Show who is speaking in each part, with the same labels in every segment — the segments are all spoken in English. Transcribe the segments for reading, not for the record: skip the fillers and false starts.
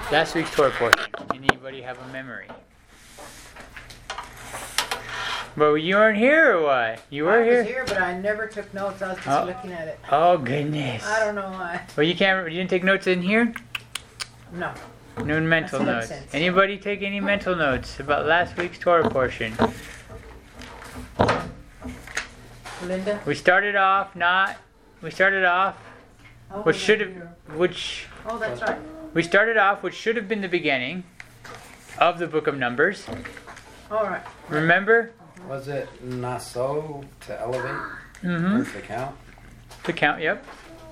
Speaker 1: Last week's Torah portion. Anybody have a memory? Well, you weren't here or what? You were here?
Speaker 2: I was here, but I never took notes. I was just looking at it.
Speaker 1: Oh, goodness.
Speaker 2: I don't know why.
Speaker 1: Well, you didn't take notes in here?
Speaker 2: No.
Speaker 1: No mental notes.
Speaker 2: Sense.
Speaker 1: Anybody take any mental notes about last week's Torah portion?
Speaker 2: Linda?
Speaker 1: We started off
Speaker 2: Oh,
Speaker 1: which should have,
Speaker 2: Oh, that's right.
Speaker 1: we started off which should have been the beginning of the book of Numbers.
Speaker 2: All right.
Speaker 1: Remember?
Speaker 3: Was it Naso to elevate?
Speaker 1: Mm-hmm.
Speaker 3: Or to count?
Speaker 1: To count, yep.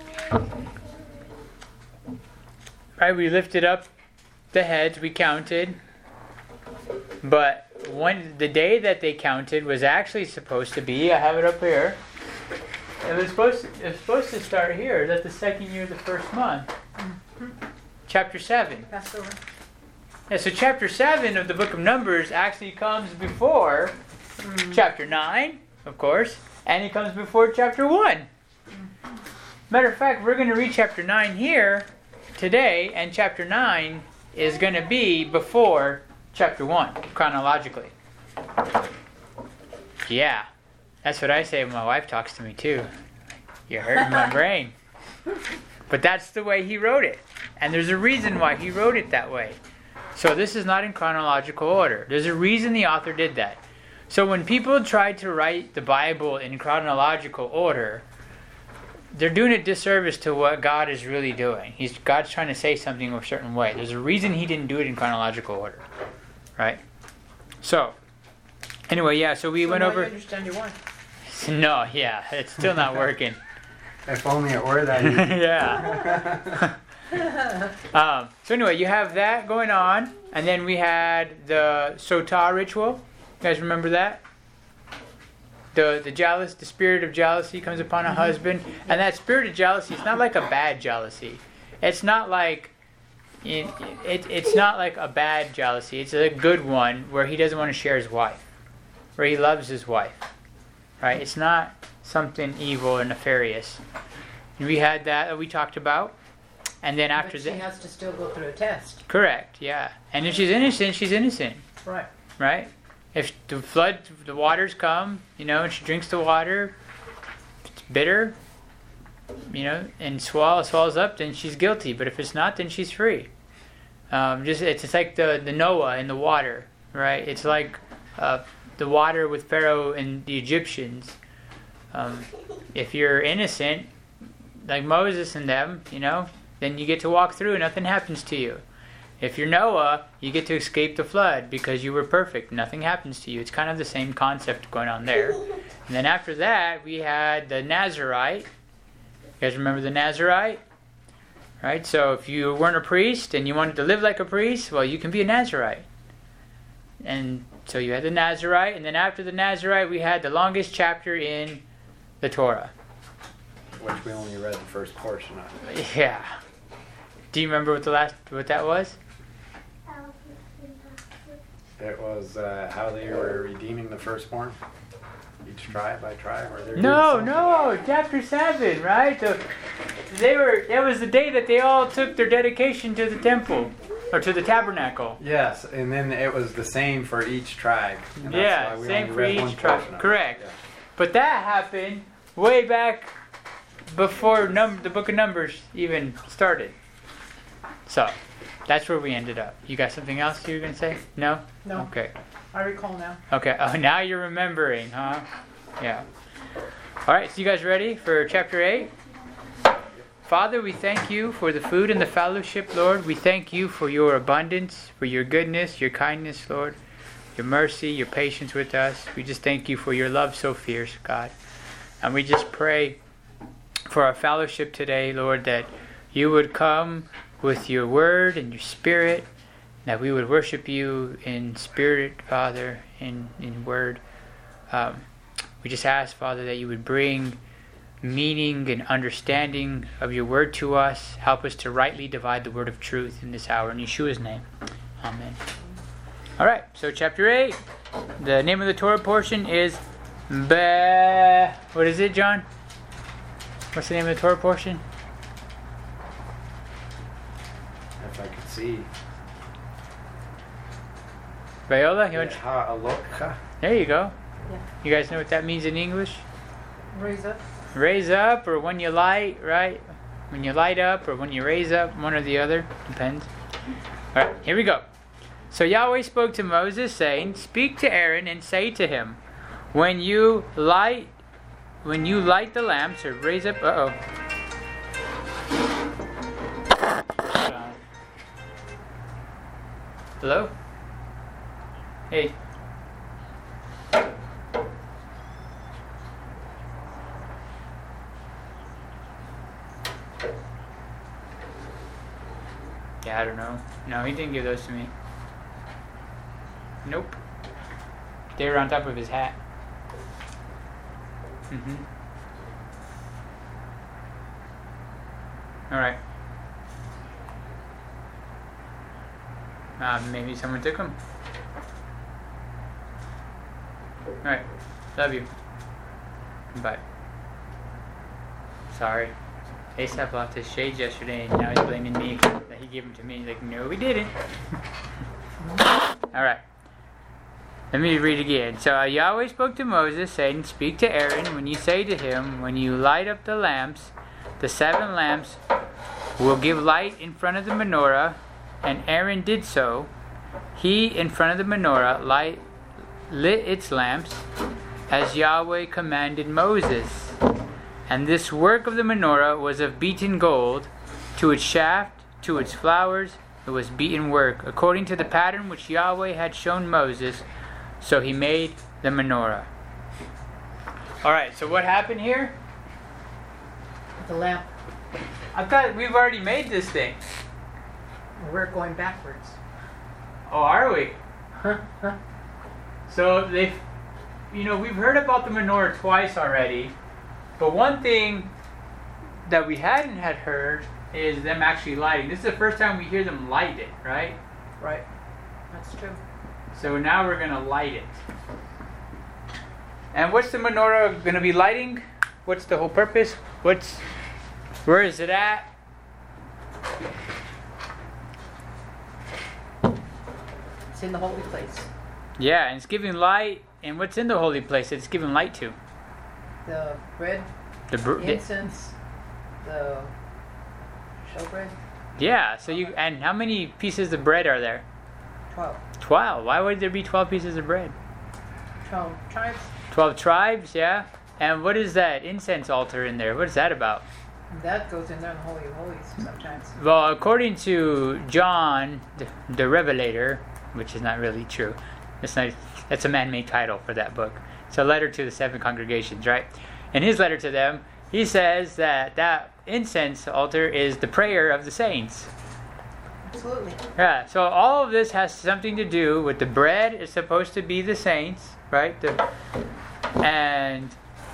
Speaker 1: Right, we lifted up the heads, we counted. But the day that they counted was actually supposed to be, I have it up here. It was supposed to start here. That's the second year of the first month. Chapter 7.
Speaker 2: Passover.
Speaker 1: Yeah, so chapter 7 of the book of Numbers actually comes before chapter 9, of course, and it comes before chapter 1. Matter of fact, we're going to read chapter 9 here today, and chapter 9 is going to be before chapter 1, chronologically. Yeah, that's what I say when my wife talks to me too. You're hurting my brain. But that's the way he wrote it. And there's a reason why he wrote it that way. So this is not in chronological order. There's a reason the author did that. So when people try to write the Bible in chronological order, they're doing a disservice to what God is really doing. God's trying to say something a certain way. There's a reason he didn't do it in chronological order. Right? So, anyway, yeah, so we went over...
Speaker 2: I understand your one.
Speaker 1: No, yeah, it's still not working.
Speaker 3: If only it were that easy.
Speaker 1: Yeah. So anyway, you have that going on, and then we had the Sotah ritual. You guys remember that? The spirit of jealousy comes upon a husband, and that spirit of jealousy, it's not like a bad jealousy. It's not like it's not like a bad jealousy. It's a good one where he doesn't want to share his wife, where he loves his wife, right? It's not something evil or nefarious. We had that we talked about. And then after
Speaker 2: that, she
Speaker 1: that,
Speaker 2: has to still go through a test.
Speaker 1: Correct, yeah. And if she's innocent, she's innocent.
Speaker 2: Right.
Speaker 1: Right? If the waters come, and she drinks the water, it's bitter, and swallows up, then she's guilty. But if it's not, then she's free. It's like the Noah in the water, right? It's like the water with Pharaoh and the Egyptians. If you're innocent, like Moses and them, then you get to walk through and nothing happens to you. If you're Noah, you get to escape the flood because you were perfect. Nothing happens to you. It's kind of the same concept going on there. And then after that, we had the Nazirite. You guys remember the Nazirite? Right? So if you weren't a priest and you wanted to live like a priest, well, you can be a Nazirite. And so you had the Nazirite. And then after the Nazirite, we had the longest chapter in the Torah.
Speaker 3: Which we only read the first portion of.
Speaker 1: Yeah. Do you remember what that was?
Speaker 3: It was how they were redeeming the firstborn, each tribe by tribe.
Speaker 1: No, chapter 7, right? It was the day that they all took their dedication to the temple or to the tabernacle.
Speaker 3: Yes, and then it was the same for each tribe. And that's why we
Speaker 1: same
Speaker 3: only
Speaker 1: for
Speaker 3: read
Speaker 1: each
Speaker 3: one
Speaker 1: tribe.
Speaker 3: portion of it.
Speaker 1: Correct.
Speaker 3: Yeah.
Speaker 1: But that happened way back before the book of Numbers even started. So, that's where we ended up. You got something else you were going to say? No?
Speaker 2: No.
Speaker 1: Okay.
Speaker 2: I recall now.
Speaker 1: Okay. Oh, now you're remembering, huh? Yeah. All right, so you guys ready for chapter 8? Father, we thank you for the food and the fellowship, Lord. We thank you for your abundance, for your goodness, your kindness, Lord, your mercy, your patience with us. We just thank you for your love so fierce, God. And we just pray for our fellowship today, Lord, that you would come with your word and your spirit, that we would worship you in spirit, Father, in word. We just ask, Father, that you would bring meaning and understanding of your word to us. Help us to rightly divide the word of truth in this hour. In Yeshua's name, amen. All right, so chapter 8. The name of the Torah portion is What is it, John? What's the name of the Torah portion?
Speaker 3: If I could C.
Speaker 1: Viola, you want
Speaker 3: Aloha.
Speaker 1: there you go.
Speaker 2: Yeah.
Speaker 1: You guys know what that means in English?
Speaker 2: Raise up.
Speaker 1: Raise up, or when you light, right? When you light up, or when you raise up, one or the other, depends. All right, here we go. So Yahweh spoke to Moses, saying, "Speak to Aaron and say to him, when you light the lamps, or raise up." Hello? Hey. Yeah, I don't know. No, he didn't give those to me. Nope. They were on top of his hat. Alright. Maybe someone took them. Alright. Love you. Bye. Sorry. Asaph lost his shades yesterday and now he's blaming me that he gave them to me. Like, no, we didn't. Alright. Let me read again. So Yahweh spoke to Moses, saying, "Speak to Aaron when you say to him, when you light up the lamps, the 7 lamps will give light in front of the menorah." And Aaron did so. He, in front of the menorah, lit its lamps, as Yahweh commanded Moses. And this work of the menorah was of beaten gold, to its shaft, to its flowers, it was beaten work, according to the pattern which Yahweh had shown Moses. So he made the menorah. Alright, so what happened here?
Speaker 2: The lamp.
Speaker 1: I thought we've already made this thing.
Speaker 2: We're going backwards.
Speaker 1: Oh, are we?
Speaker 2: Huh?
Speaker 1: So we've heard about the menorah twice already, but one thing that we hadn't had heard is them actually lighting. This is the first time we hear them light it, right?
Speaker 2: Right. That's true.
Speaker 1: So now we're going to light it. And what's the menorah going to be lighting? What's the whole purpose? Where is it at?
Speaker 2: It's in the holy place.
Speaker 1: Yeah, and it's giving light. And what's in the holy place? It's giving light to
Speaker 2: The bread,
Speaker 1: the
Speaker 2: incense, the showbread.
Speaker 1: Yeah. So and how many pieces of bread are there?
Speaker 2: 12.
Speaker 1: 12. Why would there be 12 pieces of bread?
Speaker 2: 12 tribes.
Speaker 1: 12 tribes, yeah. And what is that incense altar in there? What is that about?
Speaker 2: That goes in there in the Holy of Holies sometimes.
Speaker 1: Well, according to John, the Revelator, which is not really true. That's a man-made title for that book. It's a letter to the 7 congregations, right? In his letter to them, he says that incense altar is the prayer of the saints.
Speaker 2: Absolutely.
Speaker 1: Yeah, so all of this has something to do with the bread is supposed to be the saints, right? And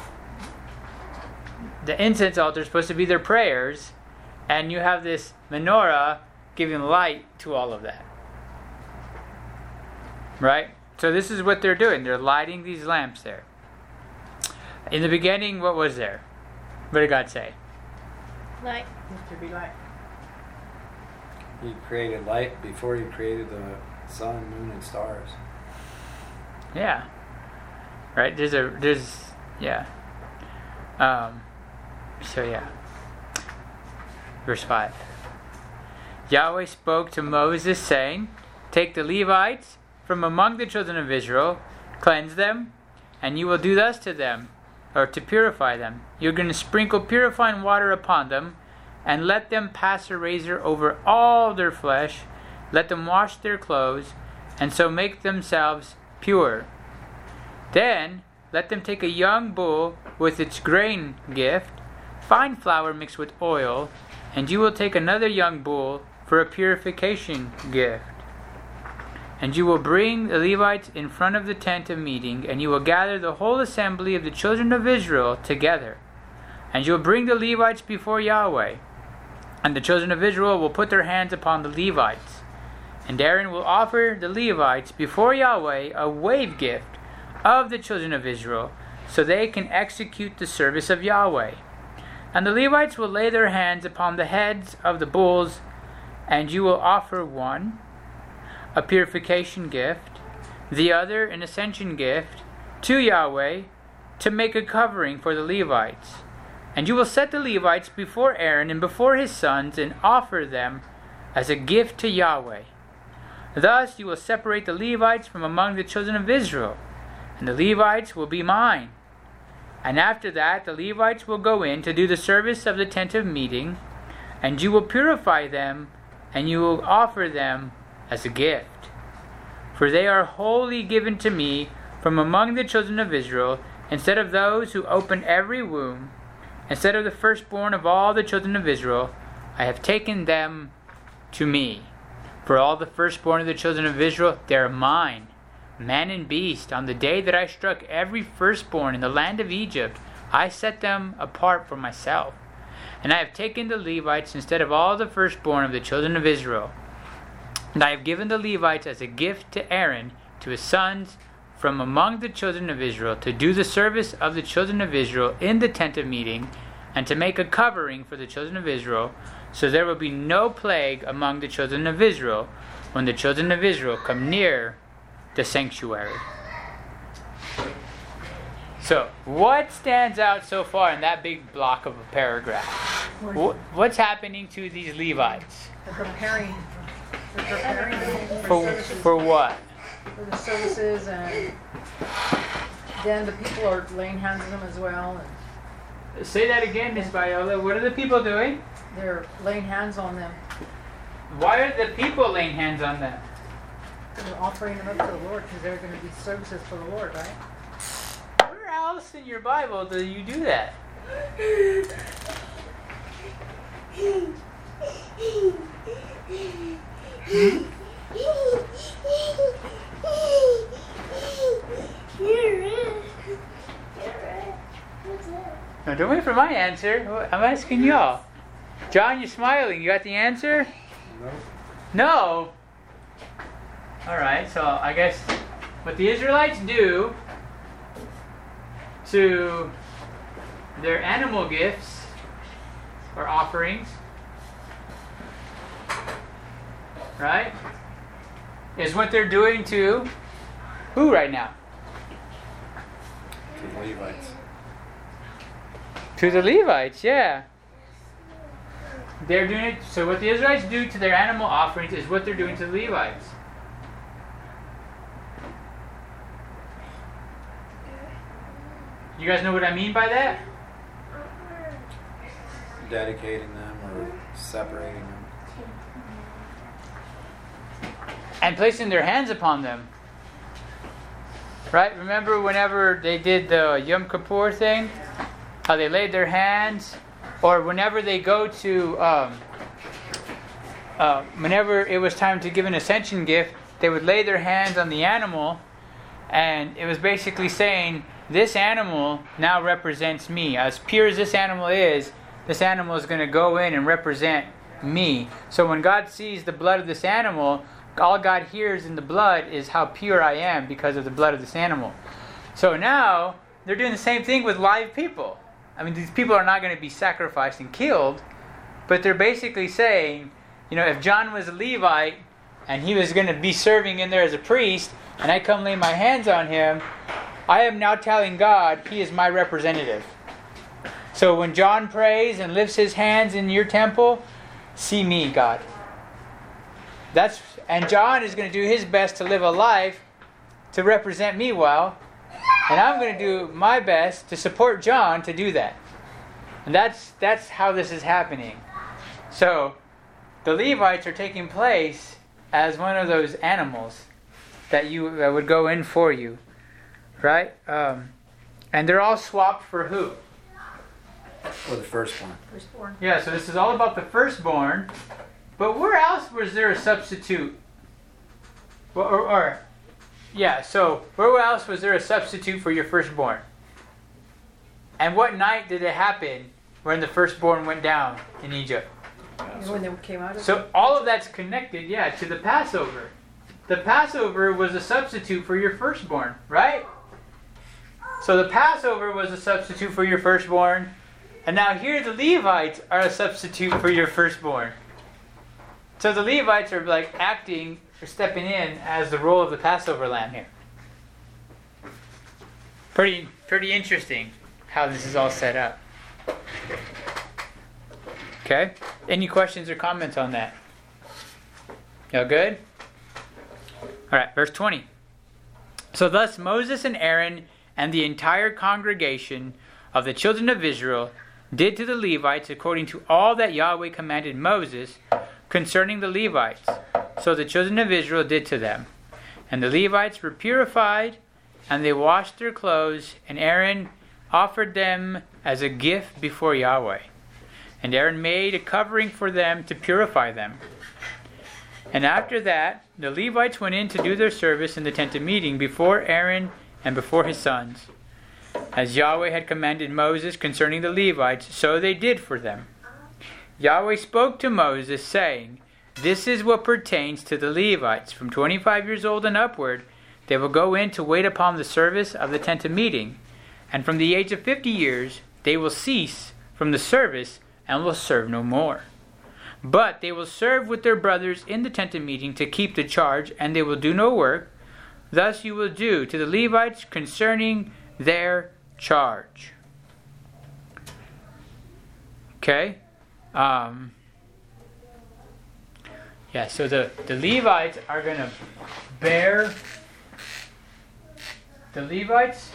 Speaker 1: the incense altar is supposed to be their prayers, and you have this menorah giving light to all of that. Right? So this is what they're doing. They're lighting these lamps there. In the beginning, what was there? What did God say?
Speaker 4: Light.
Speaker 2: It should be light.
Speaker 3: He created light before he created the sun, moon, and stars.
Speaker 1: Yeah. Right? Yeah. So yeah. Verse 5. Yahweh spoke to Moses, saying, "Take the Levites from among the children of Israel, cleanse them, and you will do thus to them, or to purify them. You're going to sprinkle purifying water upon them, and let them pass a razor over all their flesh. Let them wash their clothes, and so make themselves pure. Then let them take a young bull with its grain gift, fine flour mixed with oil, and you will take another young bull for a purification gift. And you will bring the Levites in front of the tent of meeting, and you will gather the whole assembly of the children of Israel together. And you will bring the Levites before Yahweh. And the children of Israel will put their hands upon the Levites. And Aaron will offer the Levites before Yahweh a wave gift of the children of Israel, so they can execute the service of Yahweh. And the Levites will lay their hands upon the heads of the bulls and you will offer one a purification gift, the other an ascension gift, to Yahweh to make a covering for the Levites. And you will set the Levites before Aaron and before his sons and offer them as a gift to Yahweh. Thus you will separate the Levites from among the children of Israel, and the Levites will be mine. And after that the Levites will go in to do the service of the tent of meeting, and you will purify them, and you will offer them as a gift. For they are wholly given to me from among the children of Israel, instead of those who open every womb, instead of the firstborn of all the children of Israel, I have taken them to me. For all the firstborn of the children of Israel, they are mine, man and beast. On the day that I struck every firstborn in the land of Egypt, I set them apart for myself. And I have taken the Levites instead of all the firstborn of the children of Israel. And I have given the Levites as a gift to Aaron, to his sons, from among the children of Israel, to do the service of the children of Israel in the tent of meeting, and to make a covering for the children of Israel, so there will be no plague among the children of Israel when the children of Israel come near the sanctuary. So, what stands out so far in that big block of a paragraph? What's happening to these Levites?
Speaker 2: They're preparing them
Speaker 1: For what?
Speaker 2: for the services, and then the people are laying hands on them as well. And
Speaker 1: Say that again, Miss Viola. What are the people doing?
Speaker 2: they're laying hands on them.
Speaker 1: Why are the people laying hands on them?
Speaker 2: They're offering them up to the Lord because they're going to be services for the Lord, right?
Speaker 1: Where else in your Bible do you do that? Now, don't wait for my answer. I'm asking y'all. John, you're smiling. You got the answer? No. All right. So I guess what the Israelites do to their animal gifts or offerings, right, is what they're doing to who right now?
Speaker 3: To the Levites.
Speaker 1: To the Levites, yeah. They're doing it. So what the Israelites do to their animal offerings is what they're doing to the Levites. You guys know what I mean by that?
Speaker 3: Dedicating them or separating them.
Speaker 1: And placing their hands upon them. Right? Remember whenever they did the Yom Kippur thing? How they laid their hands? Or whenever they go to, whenever it was time to give an ascension gift, they would lay their hands on the animal, and it was basically saying, this animal now represents me. As pure as this animal is going to go in and represent me. So when God sees the blood of this animal, all God hears in the blood is how pure I am because of the blood of this animal. So now, they're doing the same thing with live people. I mean, these people are not going to be sacrificed and killed, but they're basically saying, you know, if John was a Levite and he was going to be serving in there as a priest, and I come lay my hands on him, I am now telling God he is my representative. So when John prays and lifts his hands in your temple, see me, God. And John is going to do his best to live a life to represent me well. And I'm going to do my best to support John to do that. And that's how this is happening. So, the Levites are taking place as one of those animals that would go in for you. Right? And they're all swapped for who?
Speaker 3: Or the firstborn.
Speaker 2: Firstborn.
Speaker 1: Yeah, so this is all about the firstborn. But where else was there a substitute? So where else was there a substitute for your firstborn? And what night did it happen when the firstborn went down in Egypt?
Speaker 2: When they came out of
Speaker 1: So all of that's connected, to the Passover. The Passover was a substitute for your firstborn, right? So the Passover was a substitute for your firstborn. And now here the Levites are a substitute for your firstborn. So the Levites are like acting or stepping in as the role of the Passover lamb here. Pretty interesting how this is all set up. Okay? Any questions or comments on that? Y'all good? Alright, verse 20. So thus Moses and Aaron and the entire congregation of the children of Israel did to the Levites according to all that Yahweh commanded Moses concerning the Levites. So the children of Israel did to them. And the Levites were purified, and they washed their clothes, and Aaron offered them as a gift before Yahweh. And Aaron made a covering for them to purify them. And after that, the Levites went in to do their service in the tent of meeting before Aaron and before his sons. As Yahweh had commanded Moses concerning the Levites, so they did for them. Yahweh spoke to Moses, saying, This is what pertains to the Levites. From 25 years old and upward, they will go in to wait upon the service of the tent of meeting. And from the age of 50 years, they will cease from the service and will serve no more. But they will serve with their brothers in the tent of meeting to keep the charge, and they will do no work. Thus you will do to the Levites concerning their charge. Okay? So the Levites are going to bear... The Levites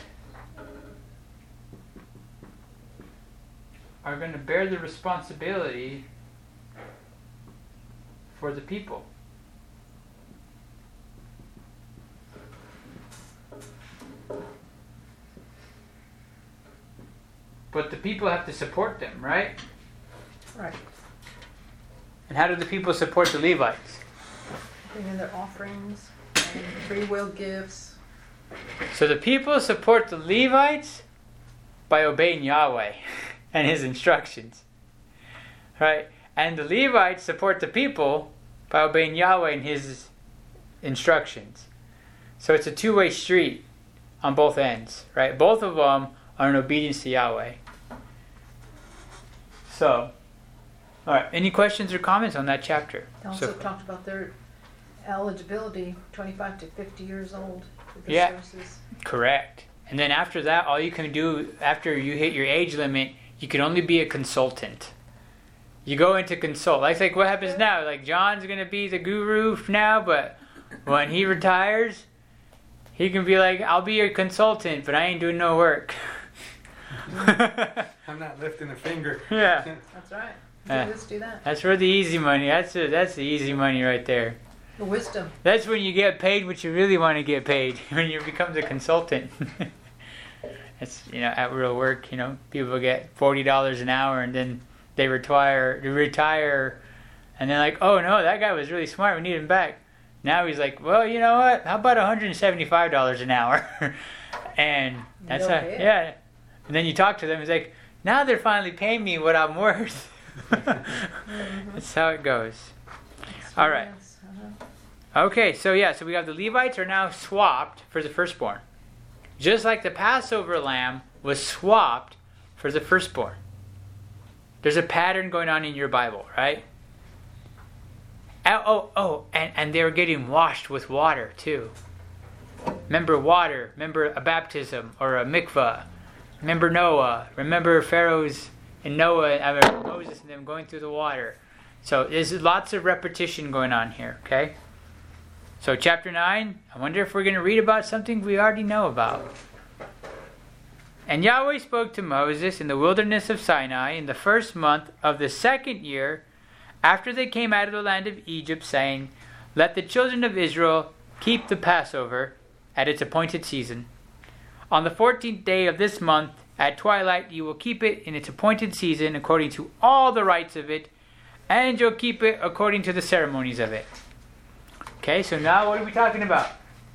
Speaker 1: are going to bear the responsibility for the people. But the people have to support them, right?
Speaker 2: Right.
Speaker 1: And how do the people support the Levites?
Speaker 2: Bringing their offerings and free will gifts.
Speaker 1: So the people support the Levites by obeying Yahweh and his instructions. Right? And the Levites support the people by obeying Yahweh and his instructions. So it's a two-way street on both ends, right? Both of them are in obedience to Yahweh. So, all right. Any questions or comments on that chapter?
Speaker 2: They also talked about their eligibility, 25 to 50 years old for the services.
Speaker 1: Correct. And then after that, all you can do after you hit your age limit, you can only be a consultant. You go into consult. Like what happens now? Like John's going to be the guru now, but when he retires, he can be like, I'll be your consultant, but I ain't doing no work.
Speaker 3: I'm not lifting a finger.
Speaker 1: Yeah.
Speaker 2: That's right. Do this, do that.
Speaker 1: That's for the easy money. That's the easy money right there.
Speaker 2: The wisdom.
Speaker 1: That's when you get paid what you really want to get paid, when you become a consultant. It's, at real work, people get $40 an hour and then they retire and they're like, oh no, that guy was really smart, we need him back. Now he's like, well, you know what, how about $175 an hour? And that's and then you talk to them, it's like, now they're finally paying me what I'm worth. That's how it goes. All right. Okay, so we have the Levites are now swapped for the firstborn. Just like the Passover lamb was swapped for the firstborn. There's a pattern going on in your Bible, right? And they were getting washed with water too. Remember water, remember a baptism or a mikvah. Remember Noah, remember Pharaoh's and Moses and them going through the water. So there's lots of repetition going on here, okay? So chapter 9, I wonder if we're going to read about something we already know about. And Yahweh spoke to Moses in the wilderness of Sinai in the first month of the second year after they came out of the land of Egypt, saying, Let the children of Israel keep the Passover at its appointed season. On the 14th day of this month, at twilight, you will keep it in its appointed season according to all the rites of it, and you'll keep it according to the ceremonies of it. Okay, so now what are we talking about?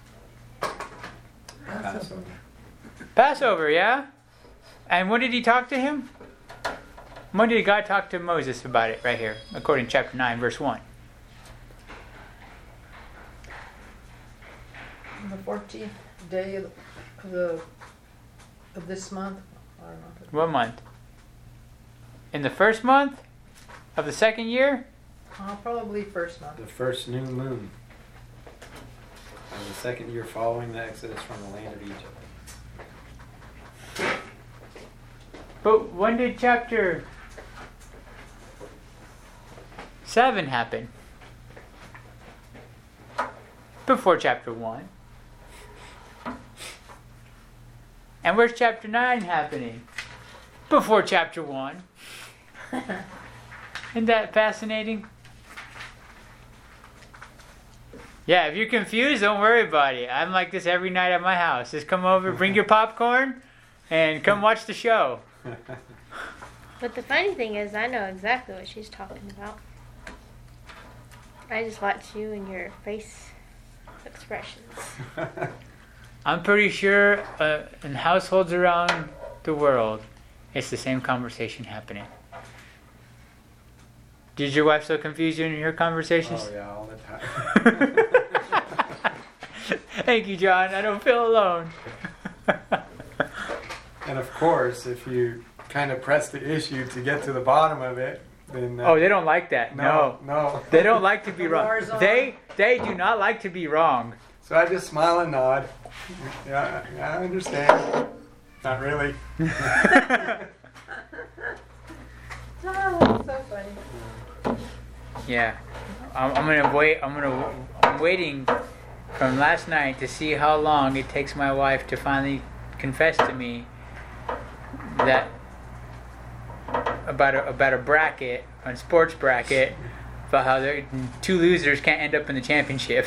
Speaker 1: Passover, yeah? And when did he talk to him? When did God talk to Moses about it? Right here, according to chapter 9, verse 1.
Speaker 2: On the 14th day of this month. I don't know.
Speaker 1: What month? In the first month of the second year?
Speaker 2: Probably first month.
Speaker 3: The first new moon. And the second year following the exodus from the land of Egypt.
Speaker 1: But when did chapter 7 happen? Before chapter 1. And where's chapter 9 happening? Before chapter 1. Isn't that fascinating? Yeah, if you're confused, don't worry about it. I'm like this every night at my house. Just come over, bring your popcorn, and come watch the show.
Speaker 4: But the funny thing is, I know exactly what she's talking about. I just watch you and your face expressions.
Speaker 1: I'm pretty sure in households around the world, it's the same conversation happening. Did your wife so confuse you in your conversations?
Speaker 3: Oh yeah, all the time.
Speaker 1: Thank you, John. I don't feel alone.
Speaker 3: And of course, if you kind of press the issue to get to the bottom of it, then
Speaker 1: Oh, they don't like that. No.
Speaker 3: no.
Speaker 1: They don't like to be wrong.
Speaker 2: War's on.
Speaker 1: They do not like to be wrong.
Speaker 3: So I just smile and nod. Yeah, I understand. Not really.
Speaker 2: Oh, that's so funny.
Speaker 1: Yeah. I'm waiting from last night to see how long it takes my wife to finally confess to me that about a bracket, a sports bracket, about how two losers can't end up in the championship.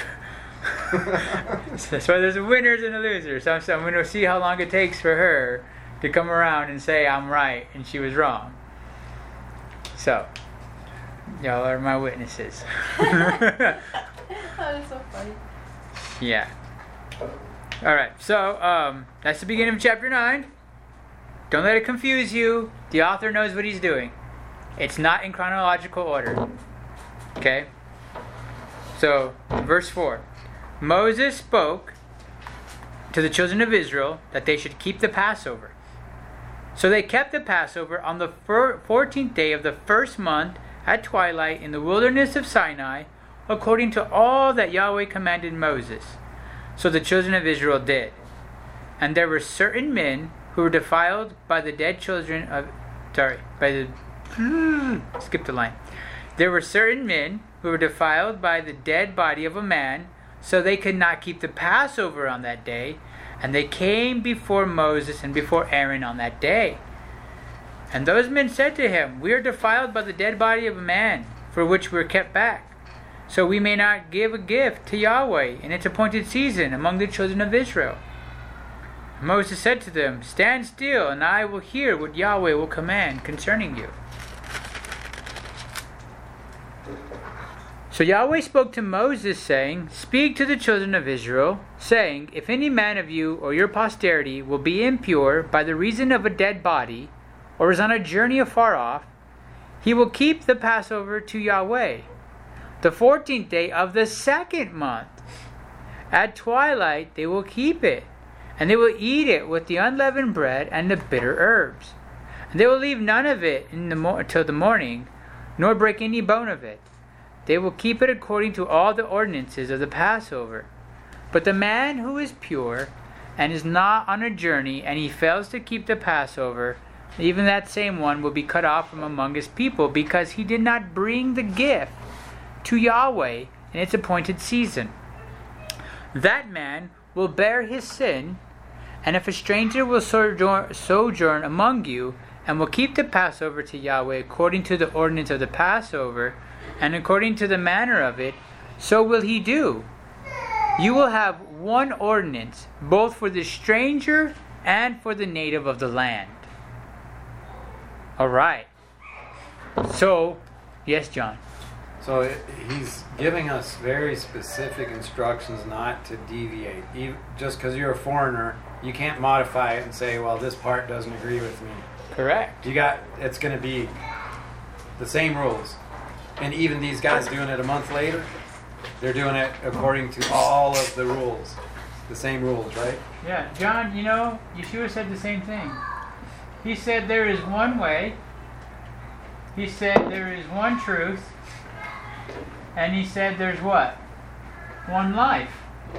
Speaker 1: So there's a winners and a loser. So I'm going to see how long it takes for her to come around and say I'm right and she was wrong. So, y'all are my witnesses.
Speaker 2: That is so funny.
Speaker 1: Yeah. Alright, so that's the beginning of chapter 9. Don't let it confuse you. The author knows what he's doing. It's not in chronological order. Okay? So, verse 4. Moses spoke to the children of Israel that they should keep the Passover. So they kept the Passover on the 14th day of the first month at twilight in the wilderness of Sinai, according to all that Yahweh commanded Moses. So the children of Israel did. And there were certain men who were defiled by the dead children of... Skip the line. There were certain men who were defiled by the dead body of a man, so they could not keep the Passover on that day. And they came before Moses and before Aaron on that day. And those men said to him, We are defiled by the dead body of a man, for which we are kept back. So we may not give a gift to Yahweh in its appointed season among the children of Israel. Moses said to them, Stand still, and I will hear what Yahweh will command concerning you. So Yahweh spoke to Moses, saying, Speak to the children of Israel, saying, If any man of you or your posterity will be impure by the reason of a dead body, or is on a journey afar off, he will keep the Passover to Yahweh, the 14th day of the second month. At twilight they will keep it, and they will eat it with the unleavened bread and the bitter herbs. And they will leave none of it till the morning, nor break any bone of it. They will keep it according to all the ordinances of the Passover. But the man who is pure and is not on a journey, and he fails to keep the Passover, even that same one will be cut off from among his people, because he did not bring the gift to Yahweh in its appointed season. That man will bear his sin, and if a stranger will sojourn among you, and will keep the Passover to Yahweh according to the ordinance of the Passover, and according to the manner of it, so will he do. You will have one ordinance, both for the stranger and for the native of the land. All right. So, yes, John.
Speaker 3: So he's giving us very specific instructions not to deviate. Just because you're a foreigner, you can't modify it and say, well, this part doesn't agree with me.
Speaker 1: Correct.
Speaker 3: It's going to be the same rules. And even these guys doing it a month later, they're doing it according to all of the rules. The same rules, right?
Speaker 1: Yeah, John, Yeshua said the same thing. He said there is one way. He said there is one truth. And he said there's what? One life.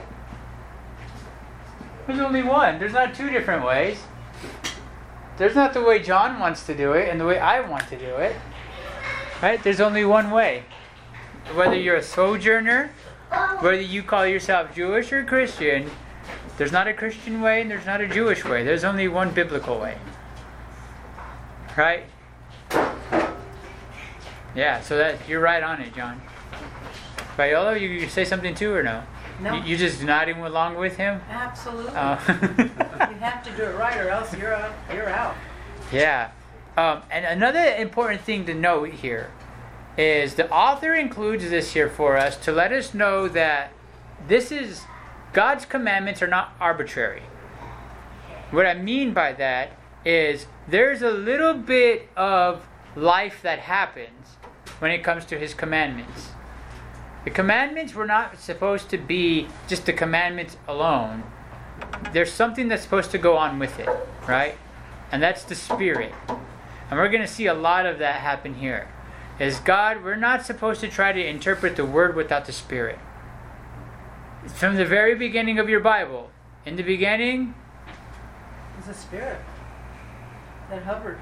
Speaker 1: There's only one. There's not two different ways. There's not the way John wants to do it and the way I want to do it. Right? There's only one way. Whether you're a sojourner, whether you call yourself Jewish or Christian, there's not a Christian way and there's not a Jewish way. There's only one biblical way. Right? Yeah, so that you're right on it, John. Viola, you say something too or no?
Speaker 2: No.
Speaker 1: You just nodding along with him?
Speaker 2: Absolutely.
Speaker 1: Oh.
Speaker 2: You have to do it right, or else you're out. You're out.
Speaker 1: Yeah. And another important thing to note here is the author includes this here for us to let us know that this is God's commandments are not arbitrary. What I mean by that is there's a little bit of life that happens when it comes to his commandments. The commandments were not supposed to be just the commandments alone. There's something that's supposed to go on with it, right? And that's the Spirit. And we're going to see a lot of that happen here. Is God, we're not supposed to try to interpret the Word without the Spirit. From the very beginning of your Bible, in the beginning,
Speaker 2: It's a spirit that hovered.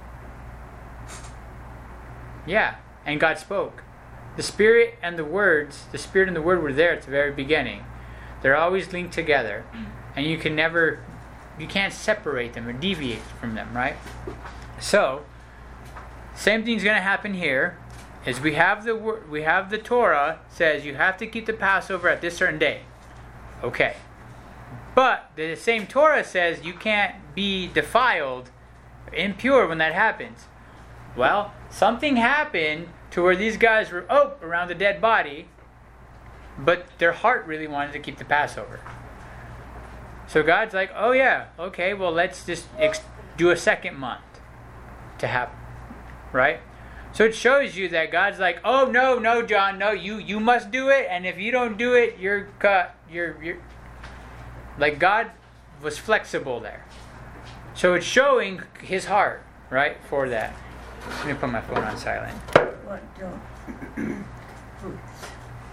Speaker 1: yeah, and God spoke. The Spirit and the words, the Spirit and the Word were there at the very beginning. They're always linked together. And you can't separate them or deviate from them, right? So, same thing's going to happen here. Is we have the Torah says you have to keep the Passover at this certain day. Okay. But the same Torah says you can't be defiled, impure when that happens. Well, something happened to where these guys were around the dead body, but their heart really wanted to keep the Passover. So God's like, oh yeah, okay, well let's just do a second month to happen, right? So it shows you that God's like, oh no, John, no, you must do it, and if you don't do it, you're cut. You're like God was flexible there. So it's showing His heart, right, for that. Let me put my phone on silent.
Speaker 5: What don't boots?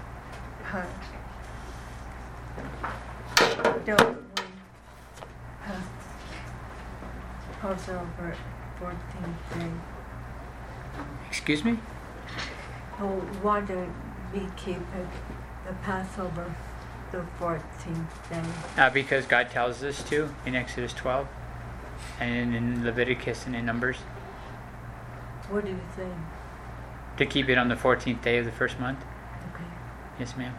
Speaker 5: Don't we Passover 14th day?
Speaker 1: Excuse me?
Speaker 5: Oh, why don't we keep it the Passover the 14th day?
Speaker 1: Because God tells us to in Exodus 12, and in Leviticus and in Numbers,
Speaker 5: What do you think?
Speaker 1: to keep it on the 14th day of the first month.
Speaker 5: Okay.
Speaker 1: Yes, ma'am.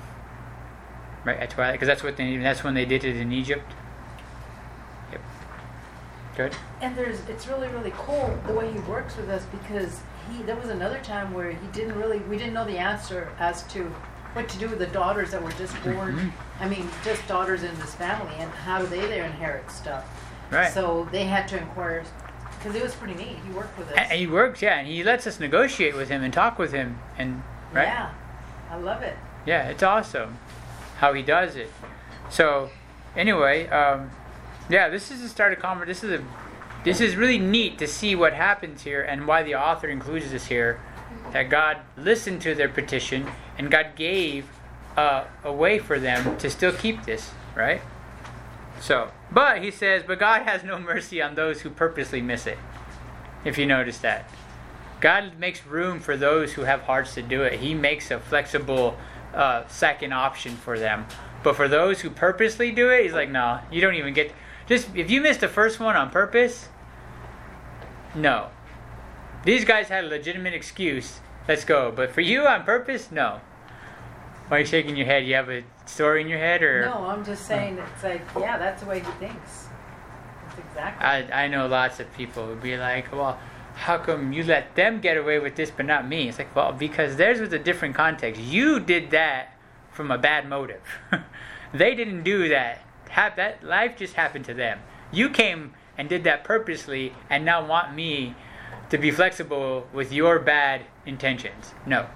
Speaker 1: Right at twilight, because that's when they did it in Egypt. Yep. Good.
Speaker 2: And it's really, really cool the way he works with us, because there was another time where we didn't know the answer as to what to do with the daughters that were just born.
Speaker 1: Mm-hmm.
Speaker 2: I mean, just daughters in this family, and how do they inherit stuff?
Speaker 1: Right.
Speaker 2: So they had to inquire, because it was pretty neat. He worked with us.
Speaker 1: And he works, yeah, and he lets us negotiate with him and talk with him, and right.
Speaker 2: Yeah, I love it.
Speaker 1: Yeah, it's awesome how he does it. So, anyway, yeah, this is the start of conversation. This is really neat to see what happens here and why the author includes this here. That God listened to their petition and God gave a way for them to still keep this, right? So, but he says, but God has no mercy on those who purposely miss it. If you notice that. God makes room for those who have hearts to do it. He makes a flexible second option for them. But for those who purposely do it, he's like, no, you don't even get... Just, if you missed the first one on purpose, no. These guys had a legitimate excuse. Let's go. But for you on purpose, no. Why are you shaking your head? You have a story in your head, or...
Speaker 2: No, I'm just saying, it's like, yeah, that's the way he thinks. That's exactly.
Speaker 1: I know lots of people would be like, well, how come you let them get away with this but not me? It's like, well, because theirs was a different context. You did that from a bad motive. They didn't do that. That life just happened to them. You came and did that purposely and now want me to be flexible with your bad intentions. No.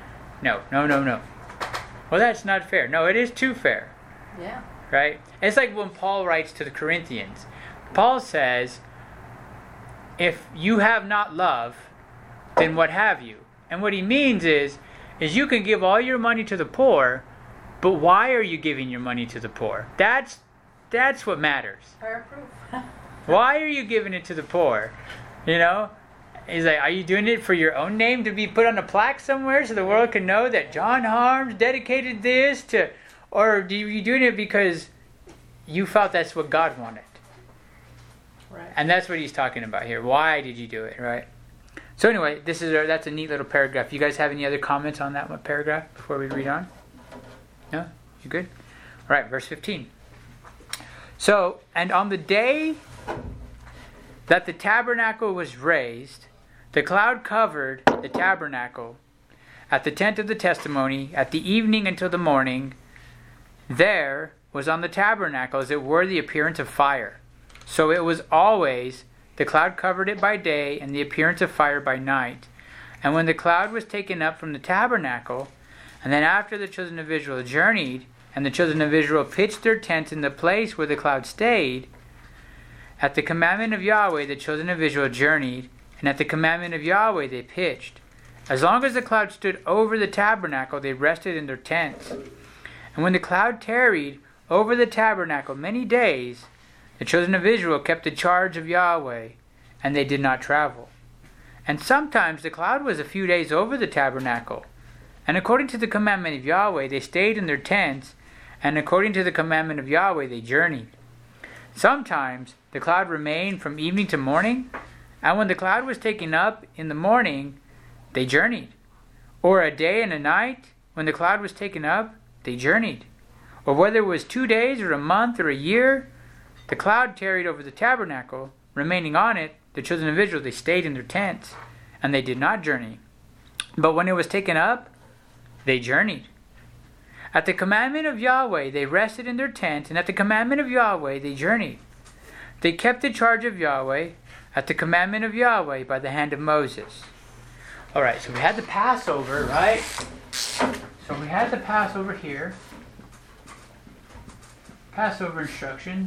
Speaker 1: Well, that's not fair. No, it is too fair.
Speaker 2: Yeah.
Speaker 1: Right? It's like when Paul writes to the Corinthians. Paul says, if you have not love, then what have you? And what he means is, is you can give all your money to the poor, but why are you giving your money to the poor? That's what matters.
Speaker 2: Fire proof.
Speaker 1: Why are you giving it to the poor? You know? He's like, are you doing it for your own name to be put on a plaque somewhere so the world can know that John Harms dedicated this to, or are you doing it because you felt that's what God wanted?
Speaker 2: Right.
Speaker 1: And that's what he's talking about here. Why did you do it, right? So anyway, that's a neat little paragraph. You guys have any other comments on that one paragraph before we read on? No? You good? All right, verse 15. So, and on the day that the tabernacle was raised, the cloud covered the tabernacle at the tent of the testimony at the evening until the morning. There was on the tabernacle, as it were, the appearance of fire. So it was always, the cloud covered it by day, and the appearance of fire by night. And when the cloud was taken up from the tabernacle, and then after the children of Israel journeyed, and the children of Israel pitched their tents in the place where the cloud stayed, at the commandment of Yahweh the children of Israel journeyed, and at the commandment of Yahweh they pitched. As long as the cloud stood over the tabernacle, they rested in their tents. And when the cloud tarried over the tabernacle many days, the children of Israel kept the charge of Yahweh, and they did not travel. And sometimes the cloud was a few days over the tabernacle. And according to the commandment of Yahweh, they stayed in their tents, and according to the commandment of Yahweh, they journeyed. Sometimes the cloud remained from evening to morning, and when the cloud was taken up in the morning, they journeyed. Or a day and a night, when the cloud was taken up, they journeyed. Or whether it was 2 days, or a month, or a year, the cloud tarried over the tabernacle, remaining on it, the children of Israel, they stayed in their tents, and they did not journey. But when it was taken up, they journeyed. At the commandment of Yahweh, they rested in their tent, and at the commandment of Yahweh, they journeyed. They kept the charge of Yahweh, at the commandment of Yahweh, by the hand of Moses. All right, so we had the Passover, right? So we had the Passover here. Passover instructions.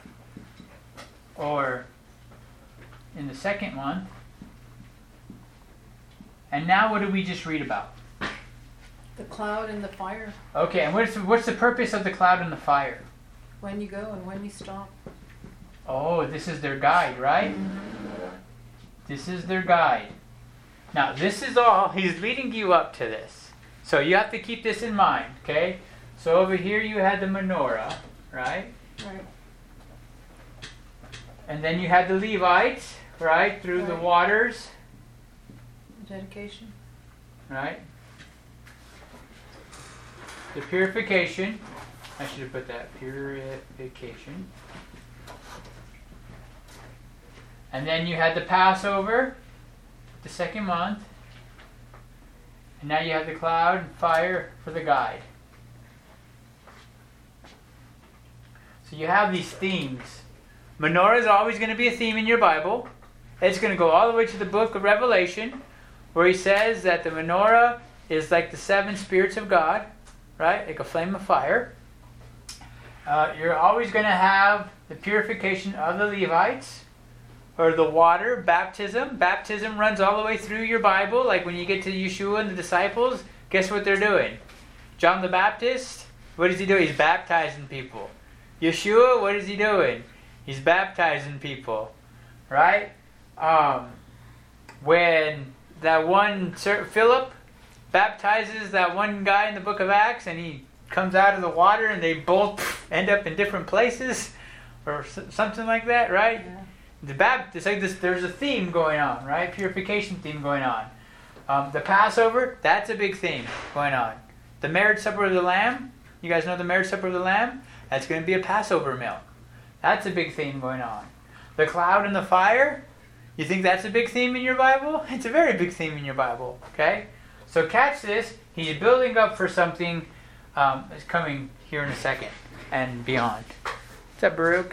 Speaker 1: Or in the second one. And now what did we just read about?
Speaker 2: The cloud and the fire.
Speaker 1: Okay, and what's the purpose of the cloud and the fire?
Speaker 2: When you go and when you stop.
Speaker 1: Oh, this is their guide, right?
Speaker 2: Mm-hmm.
Speaker 1: This is their guide. Now, this is all, he's leading you up to this. So you have to keep this in mind, okay? So over here you had the menorah, right?
Speaker 2: Right.
Speaker 1: And then you had the Levites, right? Through the waters.
Speaker 2: Dedication.
Speaker 1: Right? The purification. I should have put that. Purification. And then you had the Passover, the second month. And now you have the cloud and fire for the guide. So you have these themes. Menorah is always going to be a theme in your Bible. It's going to go all the way to the book of Revelation, where he says that the menorah is like the 7 spirits of God, right? Like a flame of fire. You're always going to have the purification of the Levites, or the water, baptism. Baptism runs all the way through your Bible. Like when you get to Yeshua and the disciples, guess what they're doing? John the Baptist, what is he doing? He's baptizing people. Yeshua, what is he doing? He's baptizing people, right? When that one Philip baptizes that one guy in the book of Acts, and he comes out of the water, and they both end up in different places, or something like that, right?
Speaker 2: Yeah.
Speaker 1: It's like this. There's a theme going on, right? Purification theme going on. The Passover, that's a big theme going on. The marriage supper of the Lamb. You guys know the marriage supper of the Lamb? That's going to be a Passover meal. That's a big theme going on. The cloud and the fire. You think that's a big theme in your Bible? It's a very big theme in your Bible. Okay? So catch this. He's building up for something that's coming here in a second and beyond. What's up, Baruch?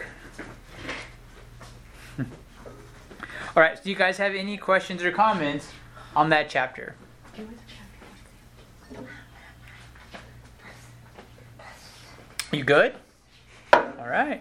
Speaker 1: All right. So do you guys have any questions or comments on that chapter? You good? All right.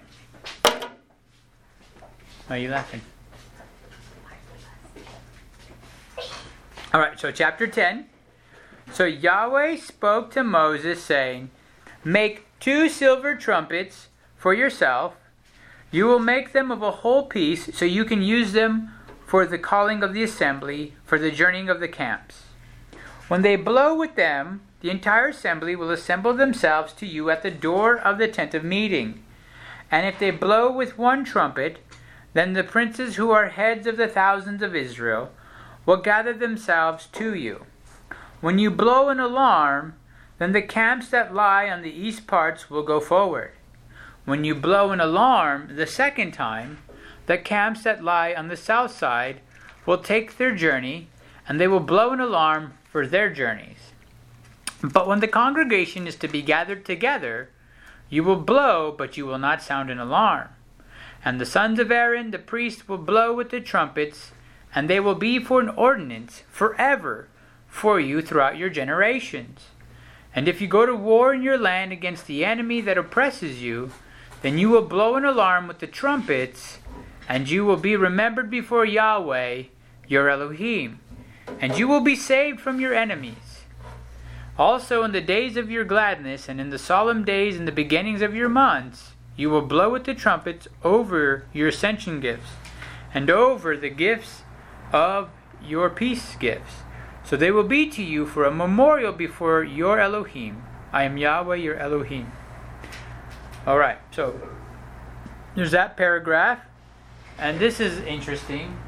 Speaker 1: Why are you laughing? All right, so chapter 10. So Yahweh spoke to Moses, saying, "Make 2 silver trumpets for yourself. You will make them of a whole piece, so you can use them for the calling of the assembly, for the journeying of the camps. When they blow with them, the entire assembly will assemble themselves to you at the door of the tent of meeting. And if they blow with 1 trumpet, then the princes who are heads of the thousands of Israel will gather themselves to you. When you blow an alarm, then the camps that lie on the east parts will go forward. When you blow an alarm the second time, the camps that lie on the south side will take their journey, and they will blow an alarm for their journeys. But when the congregation is to be gathered together, you will blow, but you will not sound an alarm. And the sons of Aaron, the priest, will blow with the trumpets, and they will be for an ordinance forever for you throughout your generations. And if you go to war in your land against the enemy that oppresses you, then you will blow an alarm with the trumpets, and you will be remembered before Yahweh, your Elohim, and you will be saved from your enemies. Also in the days of your gladness, and in the solemn days and the beginnings of your months, you will blow with the trumpets over your ascension gifts, and over the gifts of your peace gifts. So they will be to you for a memorial before your Elohim. I am Yahweh, your Elohim." All right, so there's that paragraph. And this is interesting.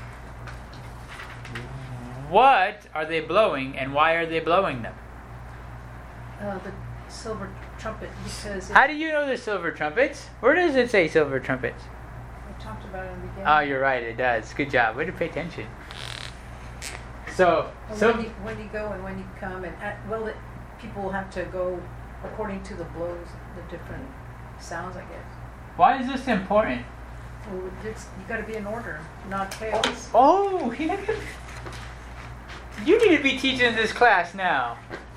Speaker 1: What are they blowing, and why are they blowing them?
Speaker 2: The silver trumpet, because
Speaker 1: How do you know the silver trumpets? Where does it say silver trumpets?
Speaker 2: we talked about it in the beginning.
Speaker 1: Oh, you're right, it does. Good job. Way to pay attention. So
Speaker 2: When you go and when you come, and people will have to go according to the blows, the different sounds, I guess.
Speaker 1: why is this important?
Speaker 2: Well, you got to be in order, not chaos.
Speaker 1: Oh, you need to be teaching this class now.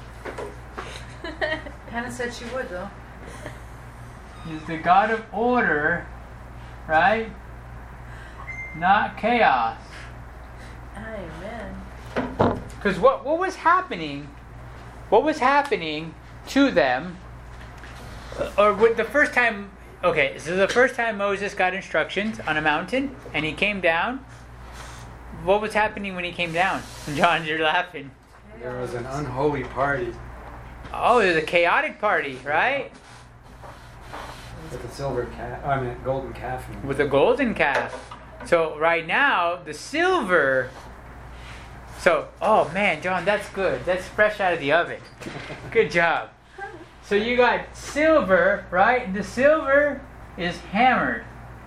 Speaker 2: Hannah said she would, though.
Speaker 1: He's the God of order, right? Not chaos.
Speaker 2: Amen.
Speaker 1: Because what was happening? What was happening to them? Or with the first time? Okay, so the first time Moses got instructions on a mountain and he came down. What was happening when he came down? John, you're laughing.
Speaker 3: There was an unholy party
Speaker 1: Oh, it was a chaotic party, right?
Speaker 3: with a golden calf.
Speaker 1: With a golden calf. So right now, the silver. So, oh man, John, that's good. That's fresh out of the oven. Good job. So you got silver, right? The silver is hammered,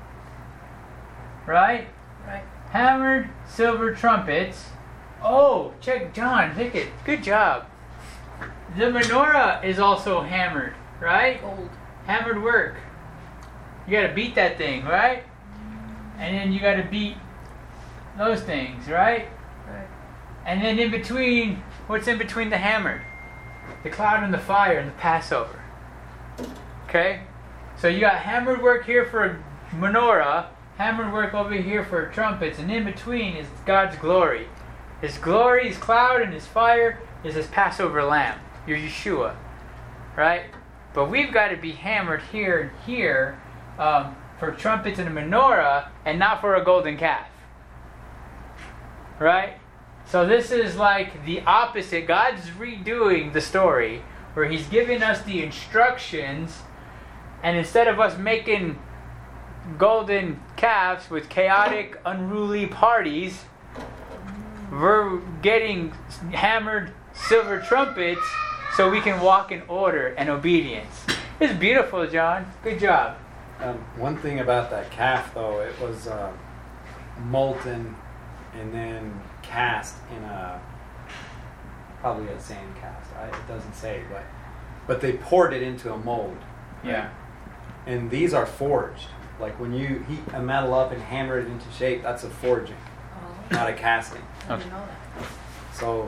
Speaker 1: right?
Speaker 2: Right.
Speaker 1: Hammered silver trumpets. Oh, check, John, take it. Good job. The menorah is also hammered, right?
Speaker 2: Gold.
Speaker 1: Hammered work. You got to beat that thing, right? And then you got to beat those things, right?
Speaker 2: Right.
Speaker 1: And then in between, what's in between the hammered? The cloud and the fire and the Passover. Okay? So you got hammered work here for a menorah, hammered work over here for trumpets, and in between is God's glory. His glory, His cloud, and His fire is His Passover lamb, your Yeshua. Right? But we've got to be hammered here and here for trumpets and a menorah, and not for a golden calf. Right? So this is like the opposite. God's redoing the story where He's giving us the instructions, and instead of us making golden calves with chaotic, unruly parties, we're getting hammered silver trumpets so we can walk in order and obedience. It's beautiful, John. Good job.
Speaker 3: One thing about that calf, though, it was molten and then cast in probably a sand cast. It doesn't say, but they poured it into a mold. Right?
Speaker 1: Yeah.
Speaker 3: And these are forged. Like when you heat a metal up and hammer it into shape, that's a forging, not a casting.
Speaker 2: I didn't know that.
Speaker 3: So,